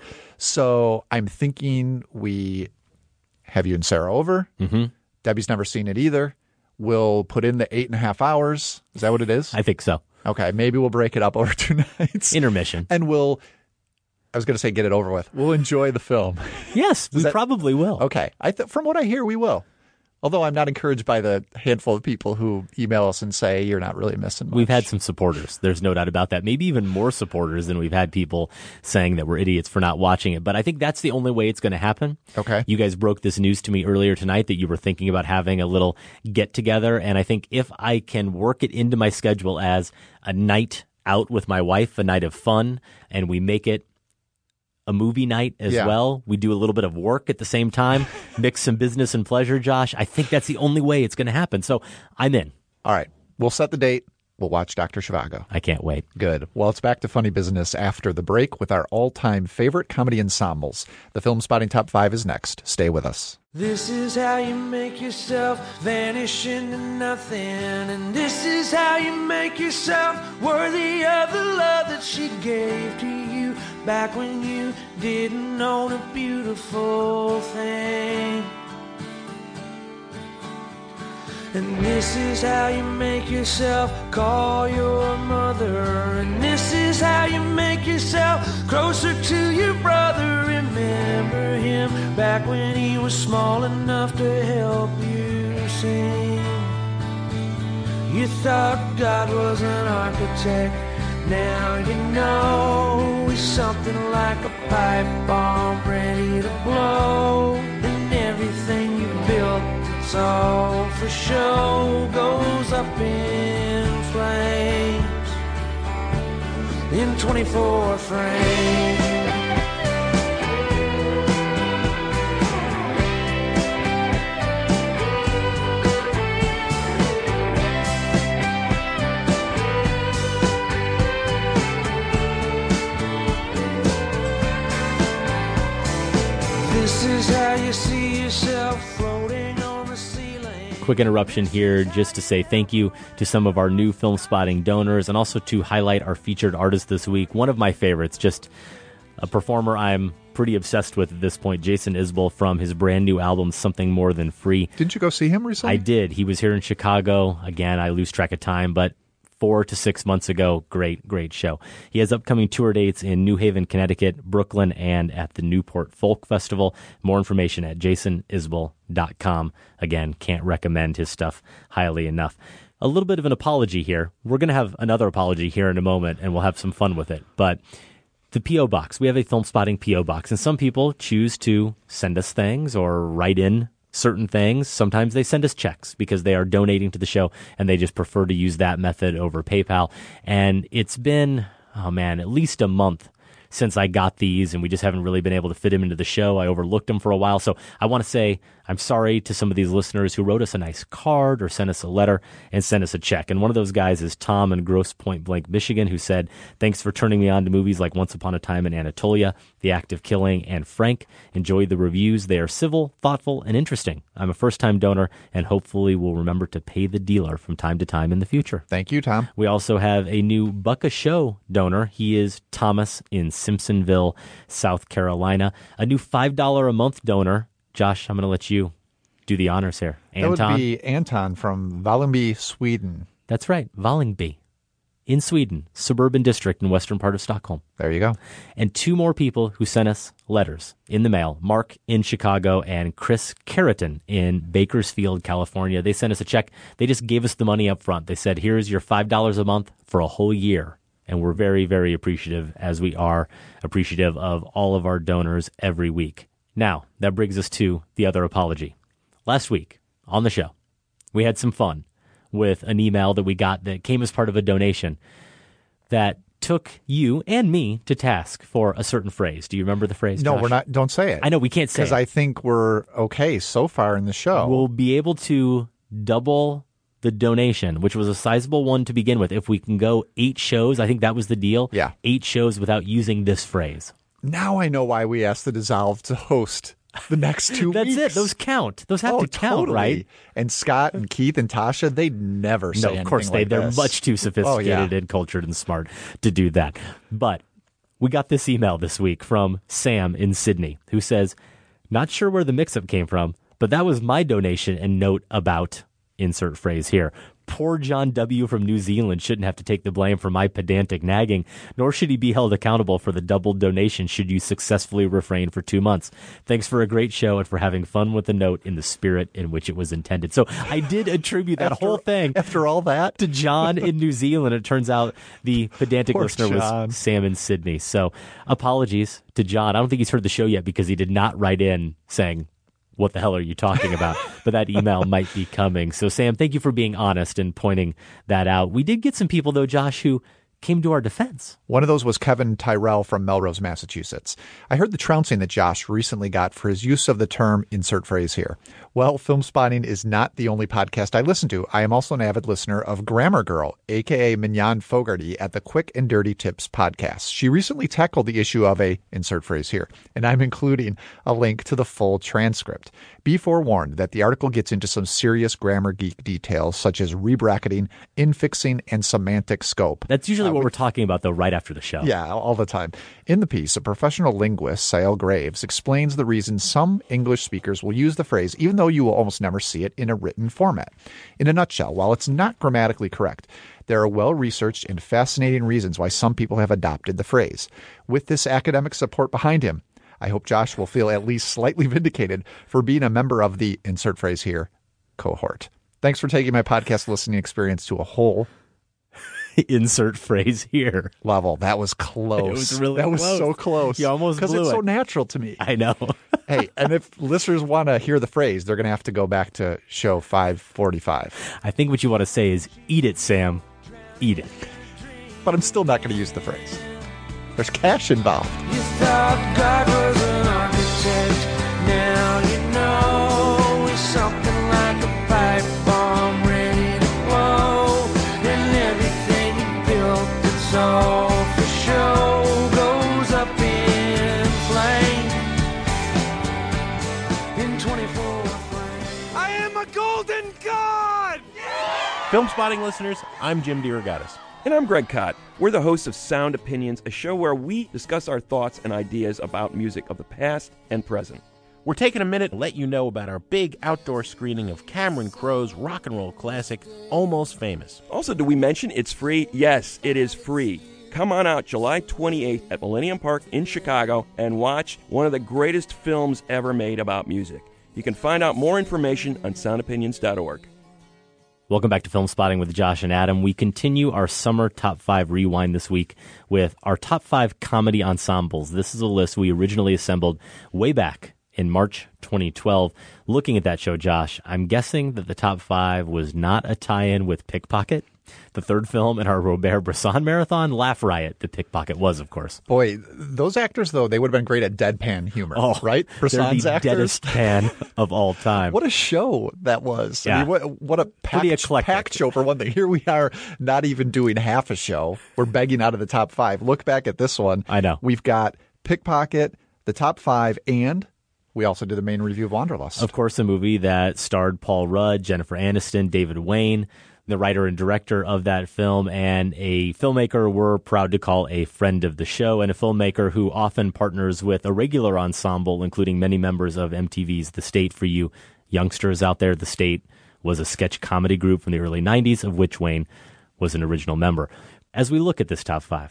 so I'm thinking we have you and Sarah over. Mm-hmm. Debbie's never seen it either. We'll put in the eight and a half hours. Is that what it is? I think so. Okay, maybe we'll break it up over two nights, Intermission. and we'll. I was going to say get it over with. We'll enjoy the film. Yes, we that- probably will. Okay, I th- from what I hear, we will. Although I'm not encouraged by the handful of people who email us and say you're not really missing much. We've had some supporters. There's no doubt about that. Maybe even more supporters than we've had people saying that we're idiots for not watching it. But I think that's the only way it's going to happen. Okay. You guys broke this news to me earlier tonight that you were thinking about having a little get together. And I think if I can work it into my schedule as a night out with my wife, a night of fun, and we make it a movie night as Yeah. well. We do a little bit of work at the same time, mix some business and pleasure, Josh. I think that's the only way it's going to happen. So I'm in. All right. We'll set the date. We'll watch Doctor Zhivago. I can't wait. Good. Well, it's back to funny business after the break with our all-time favorite comedy ensembles. The Film Spotting Top five is next. Stay with us. This is how you make yourself vanish into nothing. And this is how you make yourself worthy of the love that she gave to you back when you didn't own a beautiful thing. And this is how you make yourself call your mother. And this is how you make yourself closer to your brother. Remember him back when he was small enough to help you sing. You thought God was an architect. Now you know he's something like a pipe bomb ready to blow. And everything you built, it's all for show, goes up in flames in twenty-four frames. This is how you see yourself floating on the ceiling. Quick interruption here just to say thank you to some of our new Film Spotting donors and also to highlight our featured artist this week. One of my favorites, just a performer I'm pretty obsessed with at this point, Jason Isbell from his brand new album, Something More Than Free. Didn't you go see him recently? I did. He was here in Chicago. Again, I lose track of time, but four to six months ago, great, great show. He has upcoming tour dates in New Haven, Connecticut, Brooklyn, and at the Newport Folk Festival. More information at jason isbell dot com. Again, can't recommend his stuff highly enough. A little bit of an apology here. We're going to have another apology here in a moment, and we'll have some fun with it. But the P O Box, we have a Film Spotting P O Box, and some people choose to send us things or write in certain things. Sometimes they send us checks because they are donating to the show and they just prefer to use that method over PayPal. And it's been, oh man, at least a month since I got these, and we just haven't really been able to fit them into the show. I overlooked them for a while. So I want to say I'm sorry to some of these listeners who wrote us a nice card or sent us a letter and sent us a check. And one of those guys is Tom in Grosse Point Blank, Michigan, who said, thanks for turning me on to movies like Once Upon a Time in Anatolia, The Act of Killing, and Frank. Enjoyed the reviews. They are civil, thoughtful, and interesting. I'm a first-time donor and hopefully will remember to pay the dealer from time to time in the future. Thank you, Tom. We also have a new Buck a Show donor. He is Thomas in Simpsonville, South Carolina. A new five dollars a month donor. Josh, I'm going to let you do the honors here. Anton. That would be Anton from Vällingby, Sweden. That's right, Vällingby. In Sweden, suburban district in western part of Stockholm. There you go. And two more people who sent us letters in the mail, Mark in Chicago and Chris Carrington in Bakersfield, California. They sent us a check. They just gave us the money up front. They said, here's your five dollars a month for a whole year. And we're very, very appreciative, as we are appreciative of all of our donors every week. Now, that brings us to the other apology. Last week on the show, we had some fun with an email that we got that came as part of a donation that took you and me to task for a certain phrase. Do you remember the phrase, No, Josh? we're not. Don't say it. I know, we can't say it. Because I think we're okay so far in the show. We'll be able to double the donation, which was a sizable one to begin with. If we can go eight shows, I think that was the deal. Yeah. Eight shows without using this phrase. Now I know why we asked the Dissolve to host the next two That's weeks. it. Those count. Those have oh, to count, totally. right? And Scott and Keith and Tasha, they never say No, anything of course they. like They're this. much too sophisticated Oh, yeah. and cultured and smart to do that. But we got this email this week from Sam in Sydney, who says, not sure where the mix-up came from, but that was my donation and note about insert phrase here. Poor John W. from New Zealand shouldn't have to take the blame for my pedantic nagging, nor should he be held accountable for the doubled donation should you successfully refrain for two months. Thanks for a great show and for having fun with the note in the spirit in which it was intended. So I did attribute that After- whole thing After all that, to John in New Zealand. It turns out the pedantic Poor listener John. was Sam in Sydney. So apologies to John. I don't think he's heard the show yet because he did not write in saying, what the hell are you talking about? But that email might be coming. So, Sam, thank you for being honest and pointing that out. We did get some people, though, Josh, who came to our defense. One of those was Kevin Tyrell from Melrose, Massachusetts. I heard the trouncing that Josh recently got for his use of the term insert phrase here. Well, Film Spotting is not the only podcast I listen to. I am also an avid listener of Grammar Girl, a k a. Mignon Fogarty at the Quick and Dirty Tips podcast. She recently tackled the issue of a insert phrase here, and I'm including a link to the full transcript. Be forewarned that the article gets into some serious grammar geek details such as rebracketing, infixing, and semantic scope. That's usually uh, what we're talking about, though, right after the show. Yeah, all the time. In the piece, a professional linguist, Sael Graves, explains the reason some English speakers will use the phrase, even though you will almost never see it in a written format. In a nutshell, while it's not grammatically correct, there are well-researched and fascinating reasons why some people have adopted the phrase. With this academic support behind him, I hope Josh will feel at least slightly vindicated for being a member of the insert phrase here cohort. Thanks for taking my podcast listening experience to a whole insert phrase here level. That was close. It was really that was close. so close. You almost because blew it's it. so natural to me. I know. Hey, and if listeners want to hear the phrase, they're going to have to go back to show five forty-five. I think what you want to say is, eat it, Sam. Eat it. But I'm still not going to use the phrase. There's cash involved. You thought God was an architect. Now you know he's something like a pipe bomb ready to blow. And everything you built that's all for show goes up in flames in twenty-four frames. I am a golden god! Film Spotting listeners, I'm Jim DeRogatis. And I'm Greg Kot. We're the hosts of Sound Opinions, a show where we discuss our thoughts and ideas about music of the past and present. We're taking a minute to let you know about our big outdoor screening of Cameron Crowe's rock and roll classic, Almost Famous. Also, do we mention it's free? Yes, it is free. Come on out July twenty-eighth at Millennium Park in Chicago and watch one of the greatest films ever made about music. You can find out more information on sound opinions dot org. Welcome back to Film Spotting with Josh and Adam. We continue our summer top five rewind this week with our top five comedy ensembles. This is a list we originally assembled way back in March twenty twelve. Looking at that show, Josh, I'm guessing that the top five was not a tie-in with Pickpocket. The third film in our Robert Bresson marathon, Laugh Riot, The Pickpocket was, of course. Boy, those actors, though, they would have been great at deadpan humor, oh, right? Bresson's they're the actors. deadest pan of all time. What a show that was. Yeah. I mean, what, what a packed, packed show for one thing. Here we are not even doing half a show. We're begging out of the top five. Look back at this one. I know. We've got Pickpocket, the top five, and we also did the main review of Wanderlust. Of course, a movie that starred Paul Rudd, Jennifer Aniston, David Wayne, the writer and director of that film, and a filmmaker we're proud to call a friend of the show, and a filmmaker who often partners with a regular ensemble, including many members of M T V's The State. For you youngsters out there, The State was a sketch comedy group from the early nineties, of which Wayne was an original member. As we look at this top five,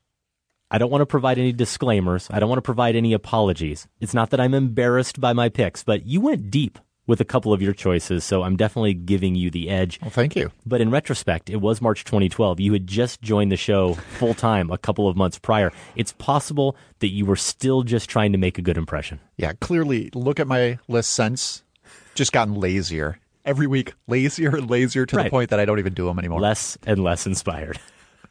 I don't want to provide any disclaimers. I don't want to provide any apologies. It's not that I'm embarrassed by my picks, but you went deep with a couple of your choices, so I'm definitely giving you the edge. Well, thank you. But in retrospect, it was March twenty twelve. You had just joined the show full-time a couple of months prior. It's possible that you were still just trying to make a good impression. Yeah, clearly, look at my list since. Just gotten lazier. Every week, lazier and lazier to Right. the point that I don't even do them anymore. Less and less inspired.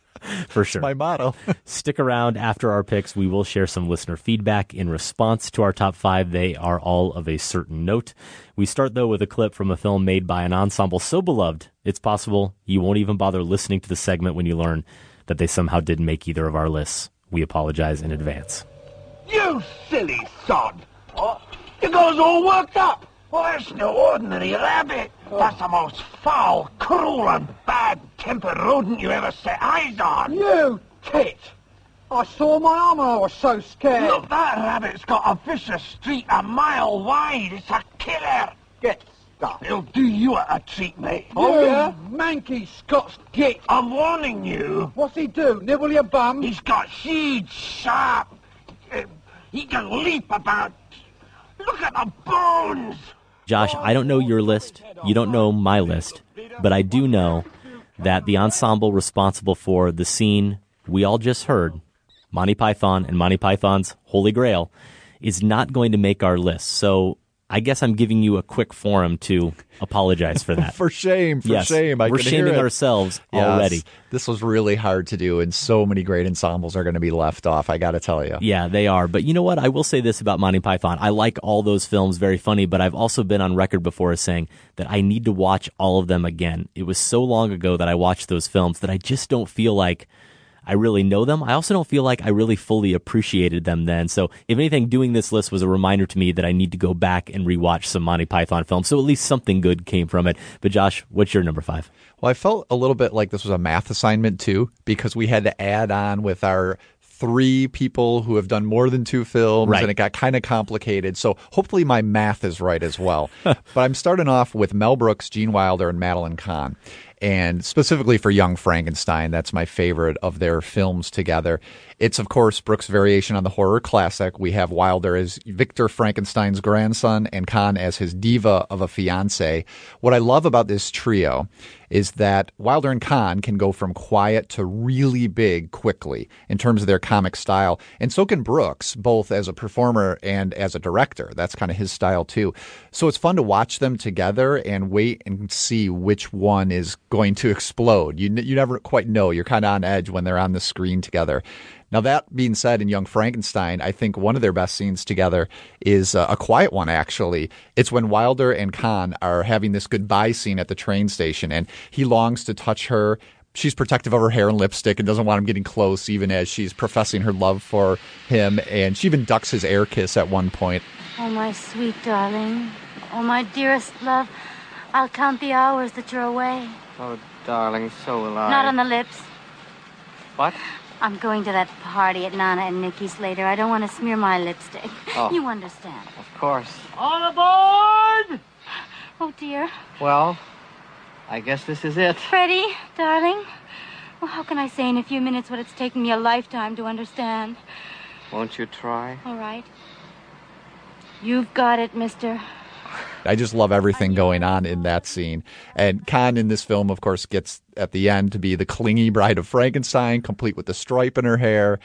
For sure. My motto. Stick around after our picks. We will share some listener feedback in response to our top five. They are all of a certain note. We start, though, with a clip from a film made by an ensemble so beloved, it's possible you won't even bother listening to the segment when you learn that they somehow didn't make either of our lists. We apologize in advance. You silly sod! What? You got us all worked up! Well, that's no ordinary rabbit. That's the most foul, cruel, and bad-tempered rodent you ever set eyes on. You tit! I saw my arm and I was so scared. Look, that rabbit's got a vicious streak a mile wide. It's a killer. Get stuffed. He'll do you a, a treat, mate. Oh, yeah? Manky Scots git. I'm warning you. What's he do? Nibble your bum? He's got huge, sharp... Uh, he can leap about... Look at the bones! Josh, I don't know your list. You don't know my list. But I do know that the ensemble responsible for the scene we all just heard, Monty Python and Monty Python's Holy Grail, is not going to make our list. So I guess I'm giving you a quick forum to apologize for that. For shame, for yes, shame. I we're can hear shaming it. ourselves Yes. already. This was really hard to do, and so many great ensembles are going to be left off, I got to tell you. Yeah, they are. But you know what? I will say this about Monty Python. I like all those films, very funny, but I've also been on record before as saying that I need to watch all of them again. It was so long ago that I watched those films that I just don't feel like I really know them. I also don't feel like I really fully appreciated them then. So if anything, doing this list was a reminder to me that I need to go back and rewatch some Monty Python films. So at least something good came from it. But Josh, what's your number five? Well, I felt a little bit like this was a math assignment too, because we had to add on with our three people who have done more than two films, Right. and it got kind of complicated. So hopefully my math is right as well. But I'm starting off with Mel Brooks, Gene Wilder, and Madeline Kahn. And specifically for Young Frankenstein, that's my favorite of their films together. It's, of course, Brooks' variation on the horror classic. We have Wilder as Victor Frankenstein's grandson and Kahn as his diva of a fiancé. What I love about this trio is that Wilder and Kahn can go from quiet to really big quickly in terms of their comic style. And so can Brooks, both as a performer and as a director. That's kind of his style, too. So it's fun to watch them together and wait and see which one is going to explode. You, you never quite know. You're kind of on edge when they're on the screen together. Now, that being said, in Young Frankenstein, I think one of their best scenes together is uh, a quiet one, actually. It's when Wilder and Kahn are having this goodbye scene at the train station, and he longs to touch her. She's protective of her hair and lipstick and doesn't want him getting close, even as she's professing her love for him. And she even ducks his air kiss at one point. Oh, my sweet darling. Oh, my dearest love. I'll count the hours that you're away. Oh, darling, so will I. Not on the lips. What? I'm going to that party at Nana and Nikki's later. I don't want to smear my lipstick. Oh. You understand. Of course. All aboard! Oh, dear. Well, I guess this is it. Freddie, darling. Well, how can I say in a few minutes what it's taken me a lifetime to understand? Won't you try? All right. You've got it, mister. I just love everything going on in that scene. And Kahn in this film, of course, gets at the end to be the clingy bride of Frankenstein, complete with the stripe in her hair.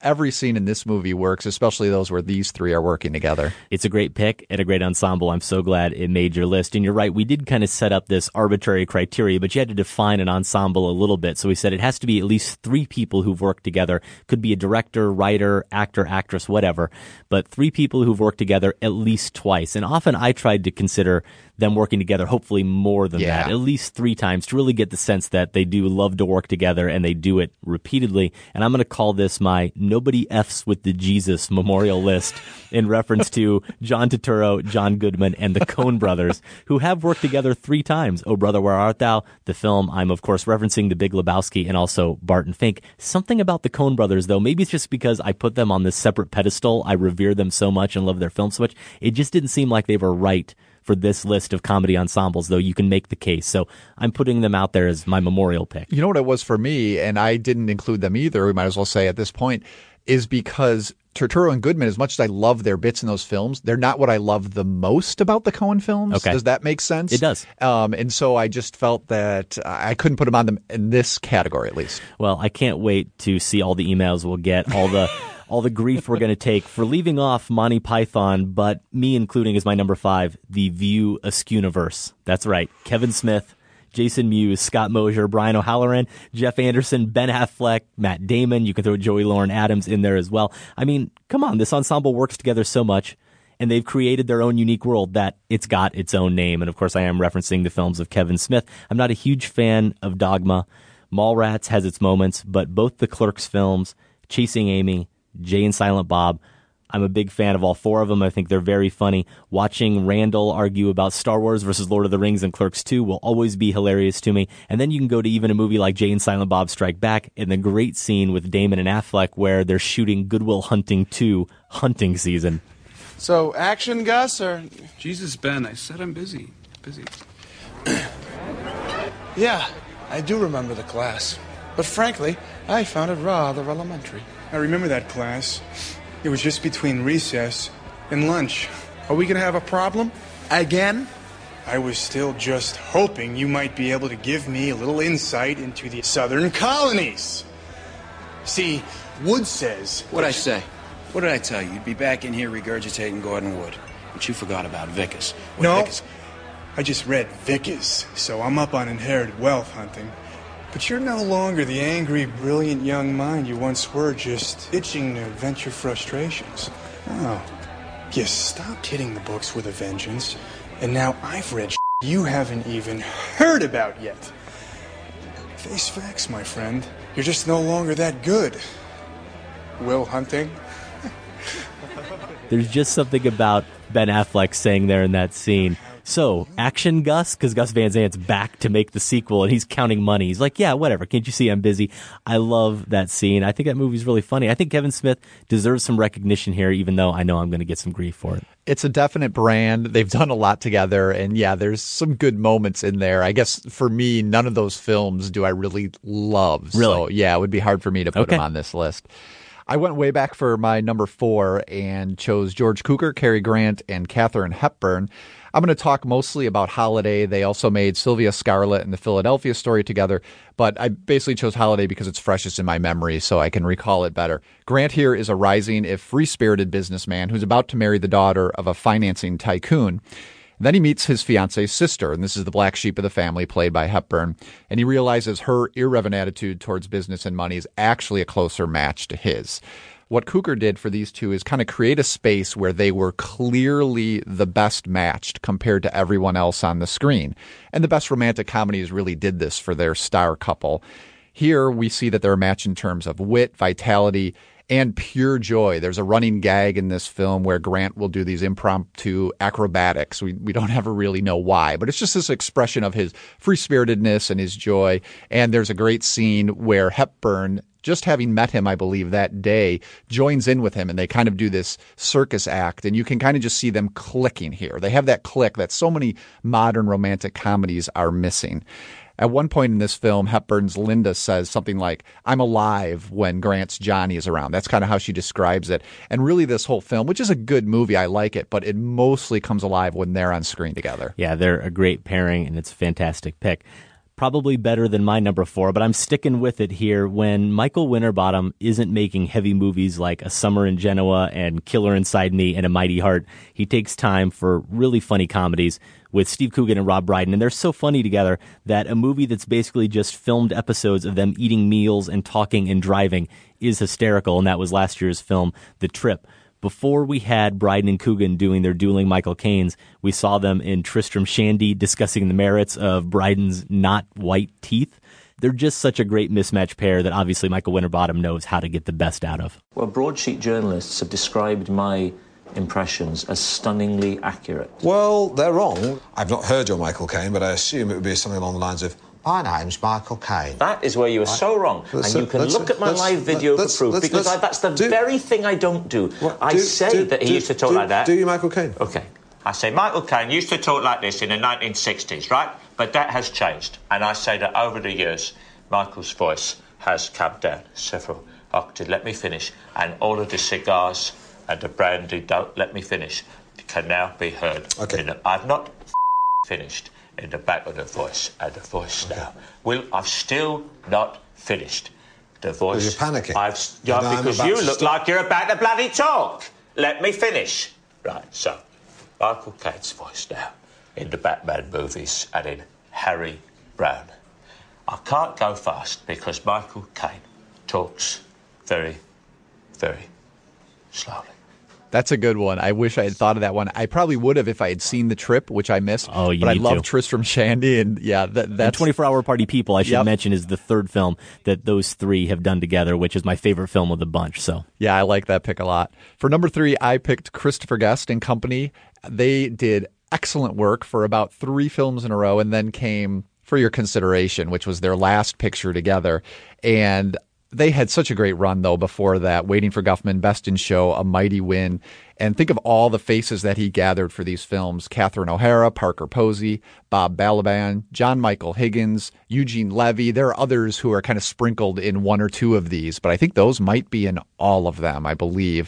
every scene in this movie works, especially those where these three are working together. It's a great pick and a great ensemble. I'm so glad it made your list. And you're right, we did kind of set up this arbitrary criteria, but you had to define an ensemble a little bit. So we said it has to be at least three people who've worked together. Could be a director, writer, actor, actress, whatever. But three people who've worked together at least twice. And often I tried to consider them working together, hopefully more than Yeah. that, at least three times, to really get the sense that they do love to work together and they do it repeatedly. And I'm going to call this my Nobody F's with the Jesus memorial list in reference to John Turturro, John Goodman, and the Coen brothers, who have worked together three times. Oh, Brother, Where Art Thou? The film, I'm of course referencing The Big Lebowski and also Barton Fink. Something about the Coen brothers, though, maybe it's just because I put them on this separate pedestal. I revere them so much and love their film so much. It just didn't seem like they were right for this list of comedy ensembles, though you can make the case. So I'm putting them out there as my memorial pick. You know what it was for me, and I didn't include them either, we might as well say at this point, is because Turturro and Goodman, as much as I love their bits in those films, they're not what I love the most about the Coen films. Okay. Does that make sense? It does. Um, and so I just felt that I couldn't put them on them in this category, at least. Well, I can't wait to see all the emails we'll get, all the all the grief we're going to take for leaving off Monty Python, but me including as my number five, the View Askewniverse. That's right. Kevin Smith, Jason Mewes, Scott Mosier, Brian O'Halloran, Jeff Anderson, Ben Affleck, Matt Damon. You can throw Joey Lauren Adams in there as well. I mean, come on, this ensemble works together so much, and they've created their own unique world that it's got its own name. And of course, I am referencing the films of Kevin Smith. I'm not a huge fan of Dogma. Mallrats has its moments, but both the Clerks films, Chasing Amy, Jay and Silent Bob, I'm a big fan of all four of them. I think they're very funny. Watching Randall argue about Star Wars versus Lord of the Rings and Clerks two will always be hilarious to me. And then you can go to even a movie like Jay and Silent Bob Strike Back and the great scene with Damon and Affleck where they're shooting Good Will Hunting two hunting season. So, action, Gus, or... Jesus, Ben, I said I'm busy. Busy. Yeah, I do remember the class. But frankly, I found it rather elementary. I remember that class. It was just between recess and lunch. Are we going to have a problem? Again? I was still just hoping you might be able to give me a little insight into the southern colonies. See, Wood says... What'd I say? What did I tell you? You'd be back in here regurgitating Gordon Wood. But you forgot about Vickers. What No, Vickers? I just read Vickers, so I'm up on inherited wealth hunting. But you're no longer the angry, brilliant young mind you once were, just itching to vent your frustrations. Oh, you stopped hitting the books with a vengeance, and now I've read shit you haven't even heard about yet. Face facts, my friend. You're just no longer that good. Will Hunting? There's just something about Ben Affleck saying there in that scene, so, action Gus? Because Gus Van Zant's back to make the sequel, and he's counting money. He's like, yeah, whatever. Can't you see I'm busy? I love that scene. I think that movie's really funny. I think Kevin Smith deserves some recognition here, even though I know I'm going to get some grief for it. It's a definite brand. They've done a lot together, and yeah, there's some good moments in there. I guess for me, none of those films do I really love. Really? So, yeah, it would be hard for me to put Okay. them on this list. I went way back for my number four and chose George Cukor, Cary Grant, and Katharine Hepburn. I'm going to talk mostly about Holiday. They also made Sylvia Scarlett and the Philadelphia Story together, but I basically chose Holiday because it's freshest in my memory, so I can recall it better. Grant here is a rising, if free-spirited businessman who's about to marry the daughter of a financing tycoon. And then he meets his fiance's sister, and this is the black sheep of the family, played by Hepburn, and he realizes her irreverent attitude towards business and money is actually a closer match to his. What Cukor did for these two is kind of create a space where they were clearly the best matched compared to everyone else on the screen. And the best romantic comedies really did this for their star couple. Here we see that they're a match in terms of wit, vitality, and pure joy. There's a running gag in this film where Grant will do these impromptu acrobatics. We we don't ever really know why, but it's just this expression of his free-spiritedness and his joy. And there's a great scene where Hepburn, just having met him, I believe, that day, joins in with him, and they kind of do this circus act, and you can kind of just see them clicking here. They have that click that so many modern romantic comedies are missing. At one point in this film, Hepburn's Linda says something like, "I'm alive when Grant's Johnny is around." That's kind of how she describes it. And really this whole film, which is a good movie, I like it, but it mostly comes alive when they're on screen together. Yeah, they're a great pairing, and it's a fantastic pick. probably better than my number four, but I'm sticking with it here. When Michael Winterbottom isn't making heavy movies like A Summer in Genoa and Killer Inside Me and A Mighty Heart, he takes time for really funny comedies with Steve Coogan and Rob Brydon, and they're so funny together that a movie that's basically just filmed episodes of them eating meals and talking and driving is hysterical, and that was last year's film, The Trip. Before we had Brydon and Coogan doing their dueling Michael Caines, we saw them in Tristram Shandy discussing the merits of Brydon's not white teeth. They're just such a great mismatched pair that obviously Michael Winterbottom knows how to get the best out of. Well, broadsheet journalists have described my impressions as stunningly accurate. Well, they're wrong. I've not heard your Michael Caine, but I assume it would be something along the lines of, my name's Michael Caine. That is where you are so wrong. Let's, and you can let's, look at my let's, live video let's, for proof, let's, because let's, I, that's the do, very thing I don't do. What, I do, say do, that he do, used to talk do, like that. Do you Michael Caine? OK. I say Michael Caine used to talk like this in the nineteen sixties, right? But that has changed. And I say that over the years, Michael's voice has come down several octaves. Let me finish. And all of the cigars and the brandy, don't let me finish, can now be heard. Okay. In the, I've not finished in the back of the voice and the voice okay. now. Well, I've still not finished. The voice. Well, you're panicking. I've, yeah, you know, because you look stop. like you're about to bloody talk. Let me finish. Right, so, Michael Caine's voice now in the Batman movies and in Harry Brown. I can't go fast because Michael Caine talks very, very slowly. That's a good one. I wish I had thought of that one. I probably would have if I had seen The Trip, which I missed. Oh, you But I need love to. Tristram Shandy, and yeah, that, that's... And twenty-four hour Party People, I should Yep. mention, is the third film that those three have done together, which is my favorite film of the bunch. So Yeah, I like that pick a lot. For number three, I picked Christopher Guest and Company. They did excellent work for about three films in a row, and then came For Your Consideration, which was their last picture together. And they had such a great run, though, before that. Waiting for Guffman, Best in Show, A Mighty Wind. And think of all the faces that he gathered for these films. Catherine O'Hara, Parker Posey, Bob Balaban, John Michael Higgins, Eugene Levy. There are others who are kind of sprinkled in one or two of these, but I think those might be in all of them, I believe.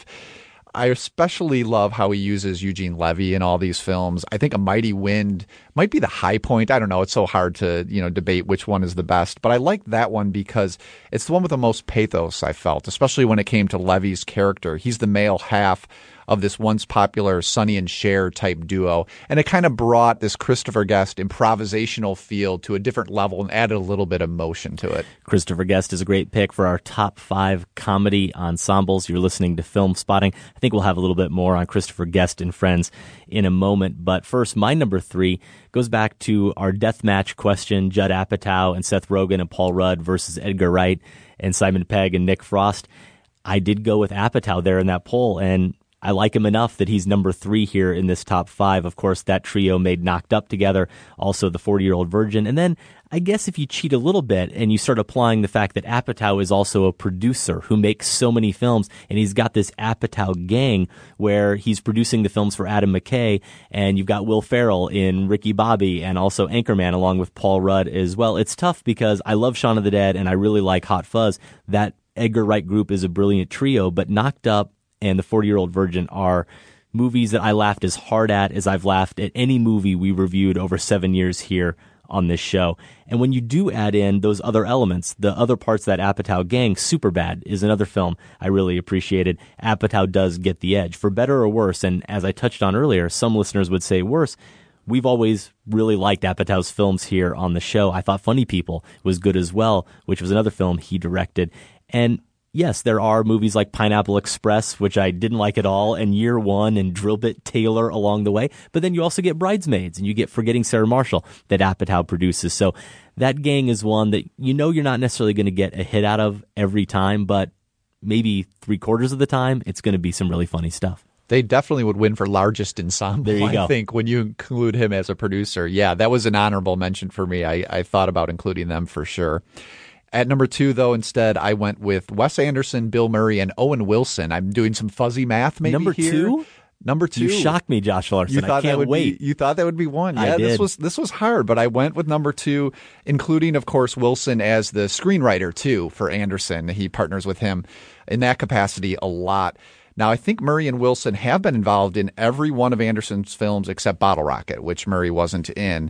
I especially love how he uses Eugene Levy in all these films. I think A Mighty Wind might be the high point. I don't know. It's so hard to, you know, debate which one is the best. But I like that one because it's the one with the most pathos, I felt, especially when it came to Levy's character. He's the male half of this once popular Sonny and Cher type duo. And it kind of brought this Christopher Guest improvisational feel to a different level and added a little bit of motion to it. Christopher Guest is a great pick for our top five comedy ensembles. You're listening to Film Spotting. I think we'll have a little bit more on Christopher Guest and friends in a moment. But first, my number three goes back to our deathmatch question, Judd Apatow and Seth Rogen and Paul Rudd versus Edgar Wright and Simon Pegg and Nick Frost. I did go with Apatow there in that poll, and I like him enough that he's number three here in this top five. Of course, that trio made Knocked Up together, also The forty-Year-Old Virgin. And then I guess if you cheat a little bit and you start applying the fact that Apatow is also a producer who makes so many films, and he's got this Apatow gang where he's producing the films for Adam McKay, and you've got Will Ferrell in Ricky Bobby and also Anchorman along with Paul Rudd as well. It's tough because I love Shaun of the Dead and I really like Hot Fuzz. That Edgar Wright group is a brilliant trio, but Knocked Up and The forty-Year-Old Virgin are movies that I laughed as hard at as I've laughed at any movie we reviewed over seven years here on this show. And when you do add in those other elements, the other parts of that Apatow gang, Superbad is another film I really appreciated. Apatow does get the edge, for better or worse. And as I touched on earlier, some listeners would say worse. We've always really liked Apatow's films here on the show. I thought Funny People was good as well, which was another film he directed. And yes, there are movies like Pineapple Express, which I didn't like at all, and Year One and Drillbit Taylor along the way. But then you also get Bridesmaids and you get Forgetting Sarah Marshall that Apatow produces. So that gang is one that you know you're not necessarily going to get a hit out of every time, but maybe three quarters of the time, it's going to be some really funny stuff. They definitely would win for largest ensemble, there you I go. think, when you include him as a producer. Yeah, that was an honorable mention for me. I, I thought about including them for sure. At number two, though, instead, I went with Wes Anderson, Bill Murray, and Owen Wilson. I'm doing some fuzzy math maybe Number here. two? Number two. You shocked me, Josh Larson. You thought I can't that would wait. Be, you thought that would be one. I Yeah, did. this was this was hard, but I went with number two, including, of course, Wilson as the screenwriter, too, for Anderson. He partners with him in that capacity a lot. Now, I think Murray and Wilson have been involved in every one of Anderson's films except Bottle Rocket, which Murray wasn't in.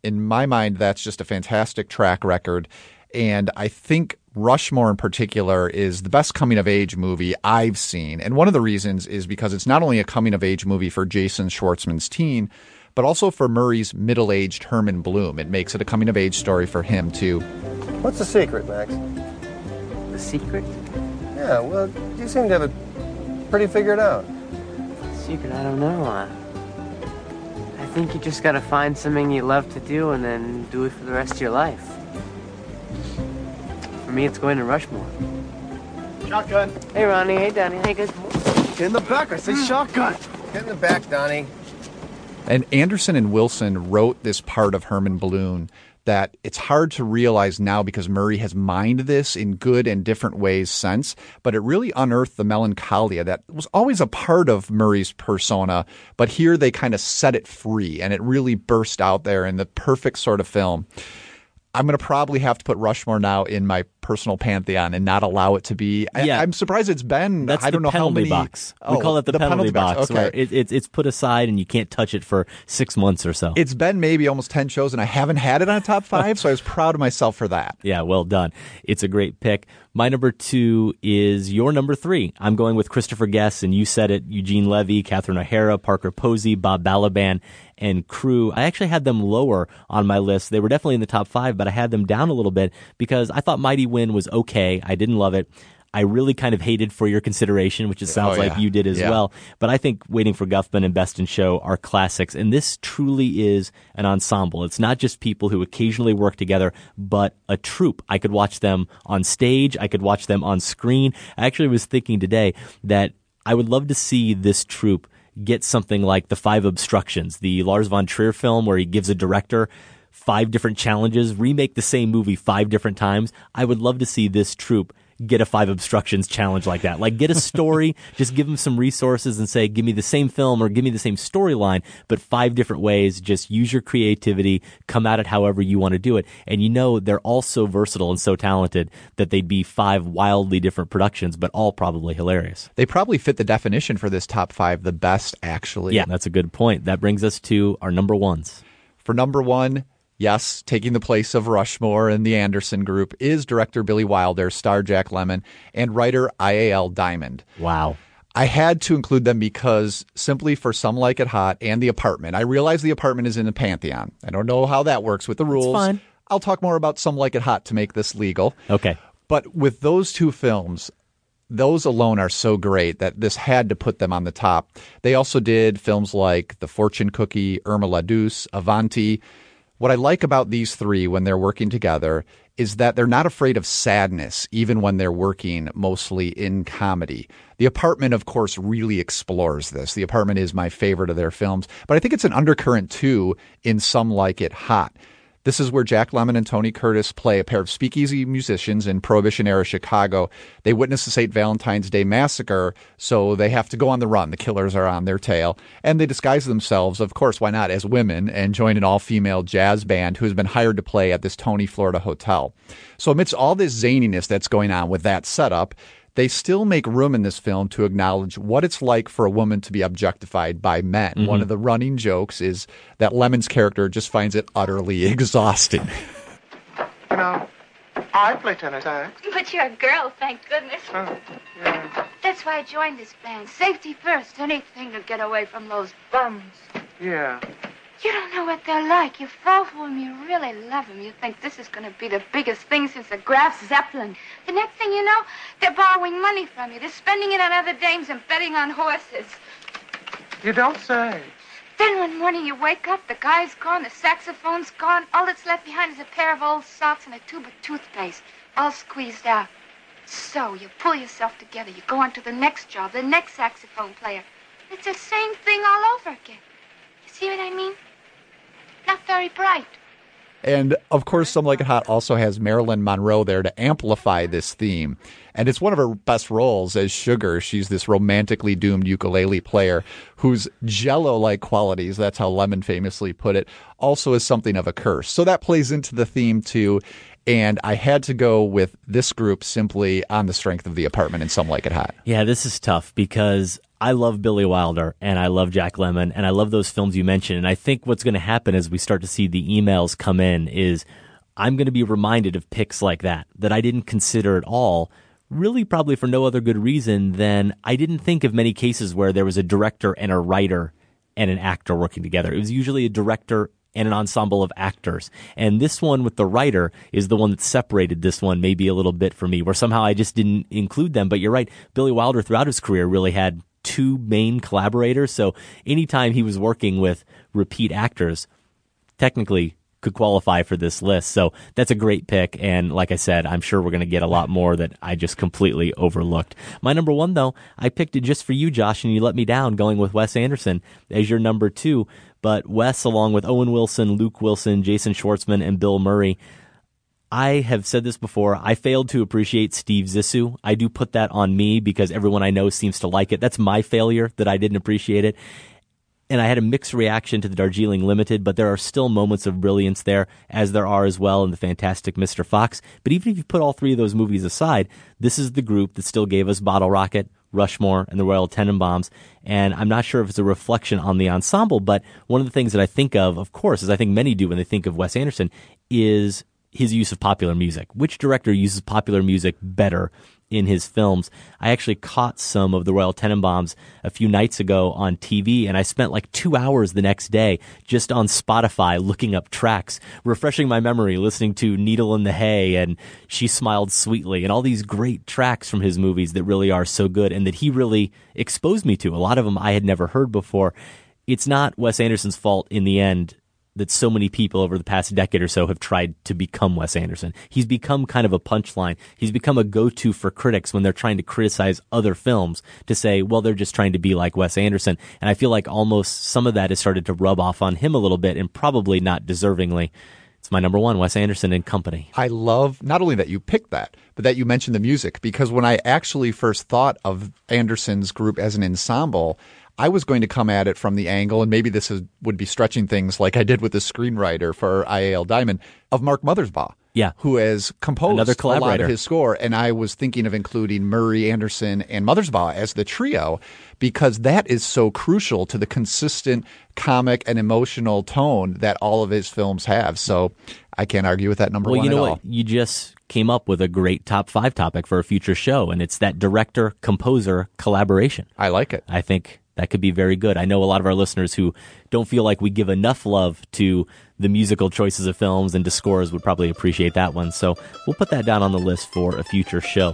In my mind, that's just a fantastic track record. And I think Rushmore in particular is the best coming-of-age movie I've seen. And one of the reasons is because it's not only a coming-of-age movie for Jason Schwartzman's teen, but also for Murray's middle-aged Herman Bloom. It makes it a coming-of-age story for him, too. What's the secret, Max? The secret? Yeah, well, you seem to have it pretty figured out. Secret, I don't know. Uh, I think you just gotta find something you love to do and then do it for the rest of your life. For me, it's going to Rushmore. Shotgun. Hey, Ronnie. Hey, Donnie. Hey, guys. Get in the back. I said shotgun. Get in the back, Donnie. And Anderson and Wilson wrote this part of Herman Bloom that it's hard to realize now because Murray has mined this in good and different ways since, but it really unearthed the melancholia that was always a part of Murray's persona, but here they kind of set it free and it really burst out there in the perfect sort of film. I'm going to probably have to put Rushmore now in my personal pantheon and not allow it to be. Yeah. I, I'm surprised it's been. That's I don't the know how penalty many. box. Oh, we call it the, the penalty, penalty box, box. Okay. where it, it, it's put aside and you can't touch it for six months or so. It's been maybe almost ten shows and I haven't had it on a top five, so I was proud of myself for that. Yeah, well done. It's a great pick. My number two is your number three. I'm going with Christopher Guest, and you said it, Eugene Levy, Catherine O'Hara, Parker Posey, Bob Balaban, and crew. I actually had them lower on my list. They were definitely in the top five, but I had them down a little bit because I thought Mighty Wind was okay. I didn't love it. I really kind of hated For Your Consideration, which it sounds oh, yeah. like you did as yeah. well. But I think Waiting for Guffman and Best in Show are classics. And this truly is an ensemble. It's not just people who occasionally work together, but a troupe. I could watch them on stage. I could watch them on screen. I actually was thinking today that I would love to see this troupe get something like The Five Obstructions, the Lars von Trier film where he gives a director five different challenges, remake the same movie five different times. I would love to see this troupe get a Five Obstructions challenge like that. Like, get a story, just give them some resources and say, give me the same film or give me the same storyline, but five different ways. Just use your creativity, come at it however you want to do it. And you know, they're all so versatile and so talented that they'd be five wildly different productions, but all probably hilarious. They probably fit the definition for this top five the best, actually. Yeah, that's a good point. That brings us to our number ones. For number one, yes, taking the place of Rushmore and the Anderson Group is director Billy Wilder, star Jack Lemmon, and writer I A L Diamond. Wow. I had to include them because simply for Some Like It Hot and The Apartment. I realize The Apartment is in the Pantheon. I don't know how that works with the rules. It's fine. I'll talk more about Some Like It Hot to make this legal. Okay. But with those two films, those alone are so great that this had to put them on the top. They also did films like The Fortune Cookie, Irma La Douce, Avanti. What I like about these three when they're working together is that they're not afraid of sadness, even when they're working mostly in comedy. The Apartment, of course, really explores this. The Apartment is my favorite of their films, but I think it's an undercurrent, too, in Some Like It Hot. This is where Jack Lemmon and Tony Curtis play a pair of speakeasy musicians in Prohibition-era Chicago. They witness the Saint Valentine's Day massacre, so they have to go on the run. The killers are on their tail. And they disguise themselves, of course, why not, as women, and join an all-female jazz band who has been hired to play at this Tony, Florida hotel. So amidst all this zaniness that's going on with that setup, they still make room in this film to acknowledge what it's like for a woman to be objectified by men. Mm-hmm. One of the running jokes is that Lemon's character just finds it utterly exhausting. You know, I play tennis, Alex. But you're a girl, thank goodness. Oh, yeah. That's why I joined this band. Safety first. Anything to get away from those bums. Yeah. You don't know what they're like. You fall for them, you really love them. You think this is going to be the biggest thing since the Graf Zeppelin. The next thing you know, they're borrowing money from you. They're spending it on other dames and betting on horses. You don't say. Then one morning you wake up, the guy's gone, the saxophone's gone. All that's left behind is a pair of old socks and a tube of toothpaste, all squeezed out. So you pull yourself together. You go on to the next job, the next saxophone player. It's the same thing all over again. You see what I mean? Not very bright. And, of course, Some Like It Hot also has Marilyn Monroe there to amplify this theme. And it's one of her best roles as Sugar. She's this romantically doomed ukulele player whose Jell-O-like qualities, that's how Lemmon famously put it, also is something of a curse. So that plays into the theme, too. And I had to go with this group simply on the strength of The Apartment and Some Like It Hot. Yeah, this is tough because I love Billy Wilder and I love Jack Lemmon and I love those films you mentioned. And I think what's going to happen as we start to see the emails come in is I'm going to be reminded of picks like that, that I didn't consider at all, really probably for no other good reason than I didn't think of many cases where there was a director and a writer and an actor working together. It was usually a director and an ensemble of actors. And this one with the writer is the one that separated this one maybe a little bit for me, where somehow I just didn't include them. But you're right, Billy Wilder throughout his career really had two main collaborators. So anytime he was working with repeat actors, technically could qualify for this list. So that's a great pick. And like I said, I'm sure we're going to get a lot more that I just completely overlooked. My number one, though, I picked it just for you, Josh, and you let me down going with Wes Anderson as your number two. But Wes, along with Owen Wilson, Luke Wilson, Jason Schwartzman, and Bill Murray, I have said this before, I failed to appreciate Steve Zissou. I do put that on me because everyone I know seems to like it. That's my failure, that I didn't appreciate it. And I had a mixed reaction to the Darjeeling Limited, but there are still moments of brilliance there, as there are as well in the fantastic Mister Fox. But even if you put all three of those movies aside, this is the group that still gave us Bottle Rocket, Rushmore, and the Royal Tenenbaums. And I'm not sure if it's a reflection on the ensemble, but one of the things that I think of, of course, as I think many do when they think of Wes Anderson, is his use of popular music. Which director uses popular music better in his films? I actually caught some of the Royal Tenenbaums a few nights ago on T V, and I spent like two hours the next day just on Spotify looking up tracks, refreshing my memory, listening to Needle in the Hay and She Smiled Sweetly and all these great tracks from his movies that really are so good and that he really exposed me to. A lot of them I had never heard before. It's not Wes Anderson's fault in the end that so many people over the past decade or so have tried to become Wes Anderson. He's become kind of a punchline. He's become a go-to for critics when they're trying to criticize other films to say, well, they're just trying to be like Wes Anderson. And I feel like almost some of that has started to rub off on him a little bit, and probably not deservingly. It's my number one, Wes Anderson and Company. I love not only that you picked that, but that you mentioned the music, because when I actually first thought of Anderson's group as an ensemble, I was going to come at it from the angle, and maybe this is, would be stretching things like I did with the screenwriter for I A L Diamond, of Mark Mothersbaugh. Yeah. Who has composed Another a lot collaborator. of his score. And I was thinking of including Murray, Anderson, and Mothersbaugh as the trio, because that is so crucial to the consistent comic and emotional tone that all of his films have. So I can't argue with that number well, one you know at what? all. You just came up with a great top five topic for a future show, and it's that director-composer collaboration. I like it. I think that could be very good. I know a lot of our listeners who don't feel like we give enough love to the musical choices of films and to scores would probably appreciate that one. So we'll put that down on the list for a future show.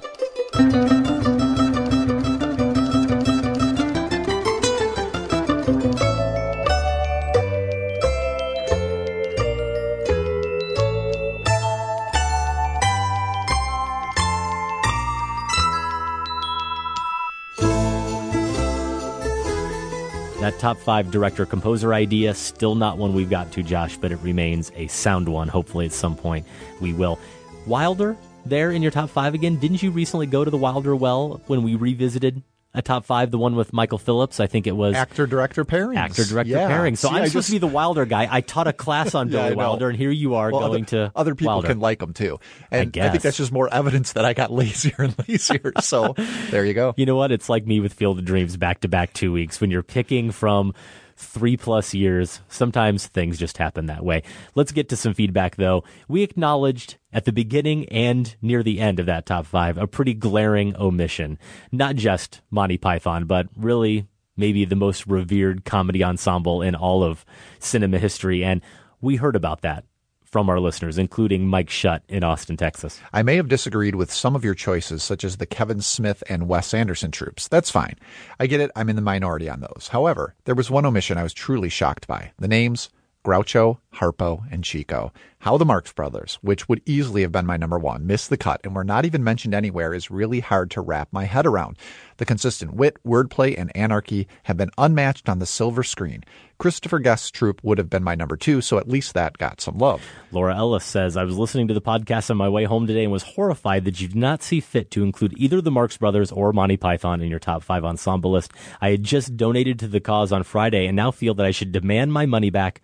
That top five director-composer idea, still not one we've got to, Josh, but it remains a sound one. Hopefully at some point we will. Wilder, there in your top five again. Didn't you recently go to the Wilder well when we revisited a top five, the one with Michael Phillips? I think it was actor-director pairings. Actor-director yeah. pairings. So See, I'm I supposed just... to be the Wilder guy. I taught a class on yeah, Billy Wilder, and here you are well, going other, to Other people Wilder. can like him too. And I I, guess. think that's just more evidence that I got lazier and lazier. So there you go. You know what? It's like me with Field of Dreams back-to-back two weeks. When you're picking from three plus years, sometimes things just happen that way. Let's get to some feedback, though. We acknowledged at the beginning and near the end of that top five a pretty glaring omission. Not just Monty Python, but really maybe the most revered comedy ensemble in all of cinema history. And we heard about that from our listeners, including Mike Shutt in Austin, Texas. I may have disagreed with some of your choices, such as the Kevin Smith and Wes Anderson troops. That's fine. I get it. I'm in the minority on those. However, there was one omission I was truly shocked by. The names Groucho, Harpo, and Chico. How the Marx Brothers, which would easily have been my number one, missed the cut and were not even mentioned anywhere is really hard to wrap my head around. The consistent wit, wordplay, and anarchy have been unmatched on the silver screen. Christopher Guest's troupe would have been my number two, so at least that got some love. Laura Ellis says, I was listening to the podcast on my way home today and was horrified that you did not see fit to include either the Marx Brothers or Monty Python in your top five ensemble list. I had just donated to the cause on Friday and now feel that I should demand my money back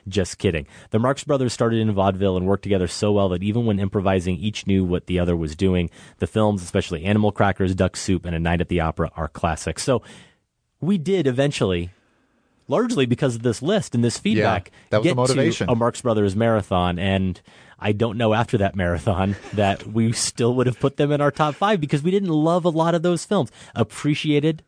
Just kidding. The Marx Brothers started in vaudeville and worked together so well that even when improvising, each knew what the other was doing. The films, especially Animal Crackers, Duck Soup, and A Night at the Opera, are classics. So we did eventually, largely because of this list and this feedback, yeah, that was get the motivation. to a Marx Brothers marathon. And I don't know after that marathon that we still would have put them in our top five because we didn't love a lot of those films. Appreciated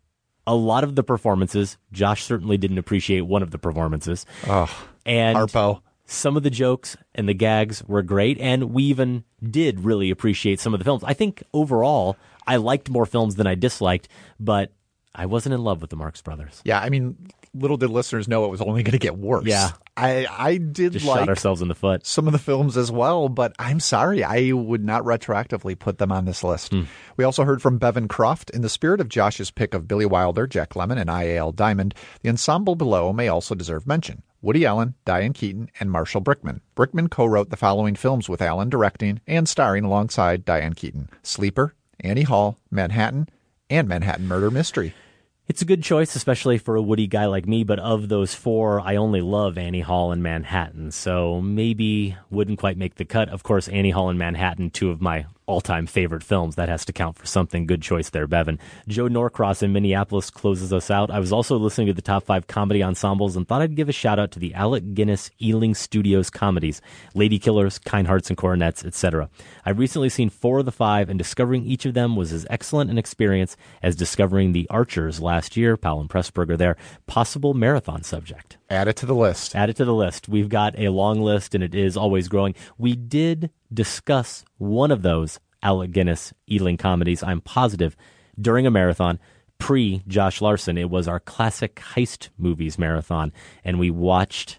a lot of the performances. Josh certainly didn't appreciate one of the performances. Oh, and Harpo. Some of the jokes and the gags were great, and we even did really appreciate some of the films. I think overall, I liked more films than I disliked, but I wasn't in love with the Marx Brothers. Yeah, I mean, little did listeners know it was only going to get worse. Yeah. I, I did Just like shot ourselves in the foot. Some of the films as well, but I'm sorry, I would not retroactively put them on this list. Mm. We also heard from Bevan Croft. In the spirit of Josh's pick of Billy Wilder, Jack Lemmon, and I A L Diamond, the ensemble below may also deserve mention. Woody Allen, Diane Keaton, and Marshall Brickman. Brickman co-wrote the following films with Allen directing and starring alongside Diane Keaton: Sleeper, Annie Hall, Manhattan, and Manhattan Murder Mystery. It's a good choice, especially for a Woody guy like me, but of those four, I only love Annie Hall and Manhattan, so maybe wouldn't quite make the cut. Of course, Annie Hall and Manhattan, two of my all-time favorite films. That has to count for something. Good choice there, Bevan. Joe Norcross in Minneapolis closes us out. I was also listening to the top five comedy ensembles and thought I'd give a shout-out to the Alec Guinness Ealing Studios comedies, Lady Killers, Kind Hearts and Coronets, et cetera. I've recently seen four of the five, and discovering each of them was as excellent an experience as discovering The Archers last year. Powell and Pressburger there. Possible marathon subject. Add it to the list. Add it to the list. We've got a long list, and it is always growing. We did discuss one of those Alec Guinness Ealing comedies, I'm positive, during a marathon pre-Josh Larson. It was our classic heist movies marathon, and we watched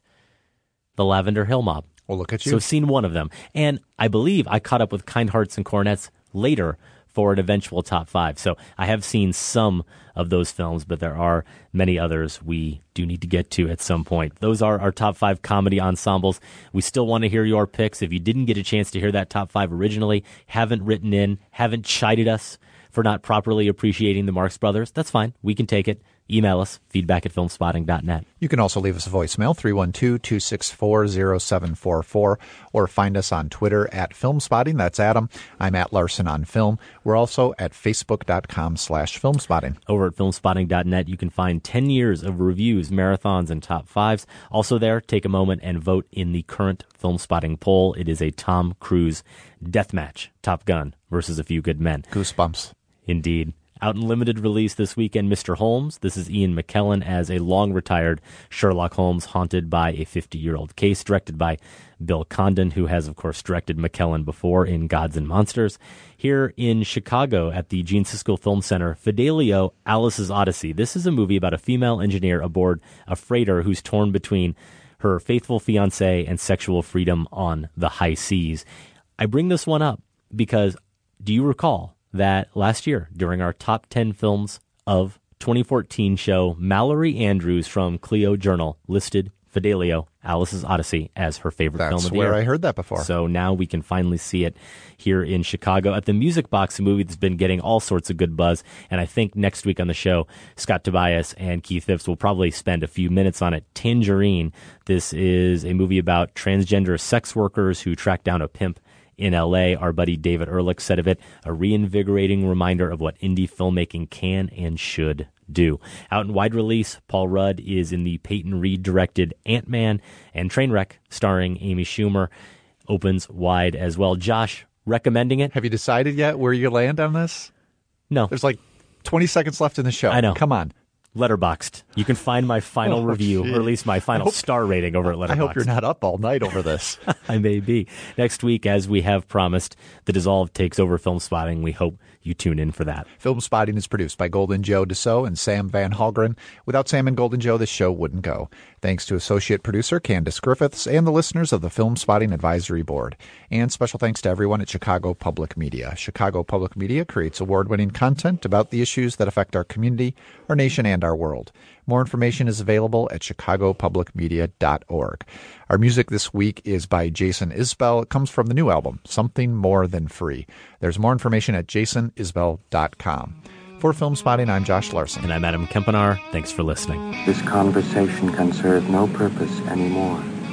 The Lavender Hill Mob. Well, look at you. So seen one of them. And I believe I caught up with Kind Hearts and Coronets later for an eventual top five. So I have seen some of those films, but there are many others we do need to get to at some point. Those are our top five comedy ensembles. We still want to hear your picks. If you didn't get a chance to hear that top five originally, haven't written in, haven't chided us for not properly appreciating the Marx Brothers, that's fine. We can take it. Email us, feedback at filmspotting dot net. You can also leave us a voicemail, three one two, two six four, zero seven four four, or find us on Twitter at Filmspotting. That's Adam. I'm at Larson on Film. We're also at facebook.com slash Filmspotting. Over at filmspotting dot net, you can find ten years of reviews, marathons, and top fives. Also there, take a moment and vote in the current Filmspotting poll. It is a Tom Cruise death match, Top Gun versus A Few Good Men. Goosebumps. Indeed. Out in limited release this weekend, Mister Holmes. This is Ian McKellen as a long-retired Sherlock Holmes haunted by a fifty-year-old case, directed by Bill Condon, who has, of course, directed McKellen before in Gods and Monsters. Here in Chicago at the Gene Siskel Film Center, Fidelio, Alice's Odyssey. This is a movie about a female engineer aboard a freighter who's torn between her faithful fiancé and sexual freedom on the high seas. I bring this one up because, do you recall that last year, during our top ten films of twenty fourteen show, Mallory Andrews from Clio Journal listed Fidelio, Alice's Odyssey, as her favorite That's film of the where year. I heard that before. So now we can finally see it here in Chicago at the Music Box, a movie that's been getting all sorts of good buzz. And I think next week on the show, Scott Tobias and Keith Phipps will probably spend a few minutes on it. Tangerine. This is a movie about transgender sex workers who track down a pimp in L A. Our buddy David Ehrlich said of it, a reinvigorating reminder of what indie filmmaking can and should do. Out in wide release, Paul Rudd is in the Peyton Reed-directed Ant-Man, and Trainwreck, starring Amy Schumer, opens wide as well. Josh, recommending it? Have you decided yet where you land on this? No. There's like twenty seconds left in the show. I know. Come on. Letterboxd. You can find my final Oh, review, geez. or at least my final hope- star rating over at Letterboxd. I hope you're not up all night over this. I may be. Next week, as we have promised, The Dissolve takes over Film Spotting. We hope you tune in for that. Film Spotting is produced by Golden Joe Dassault and Sam Van Halgren. Without Sam and Golden Joe, this show wouldn't go. Thanks to associate producer Candace Griffiths and the listeners of the Film Spotting Advisory Board. And special thanks to everyone at Chicago Public Media. Chicago Public Media creates award-winning content about the issues that affect our community, our nation, and our world. More information is available at chicago public media dot org. Our music this week is by Jason Isbell. It comes from the new album, Something More Than Free. There's more information at jason isbell dot com. For Film Spotting, I'm Josh Larson. And I'm Adam Kempenaar. Thanks for listening. This conversation can serve no purpose anymore.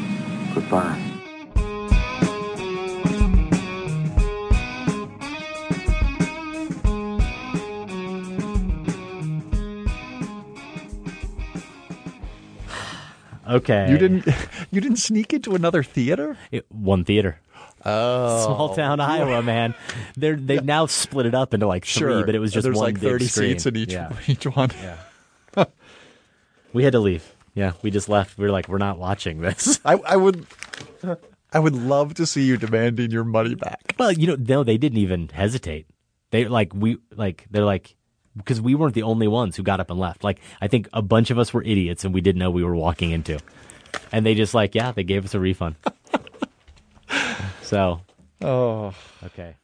Goodbye. Okay. You didn't you didn't sneak into another theater? It, one theater. Oh. Small town Iowa, man. They're they've yeah. now split it up into like three, sure. but it was just There's one like big thirty screen. seats in each yeah. each one. Yeah. We had to leave. Yeah, we just left. We were like, we're not watching this. I, I would I would love to see you demanding your money back. Well, you know, no, they didn't even hesitate. They like we like they're like because we weren't the only ones who got up and left. Like I think a bunch of us were idiots and we didn't know we were walking into. And they just like, yeah, they gave us a refund. So, oh, okay.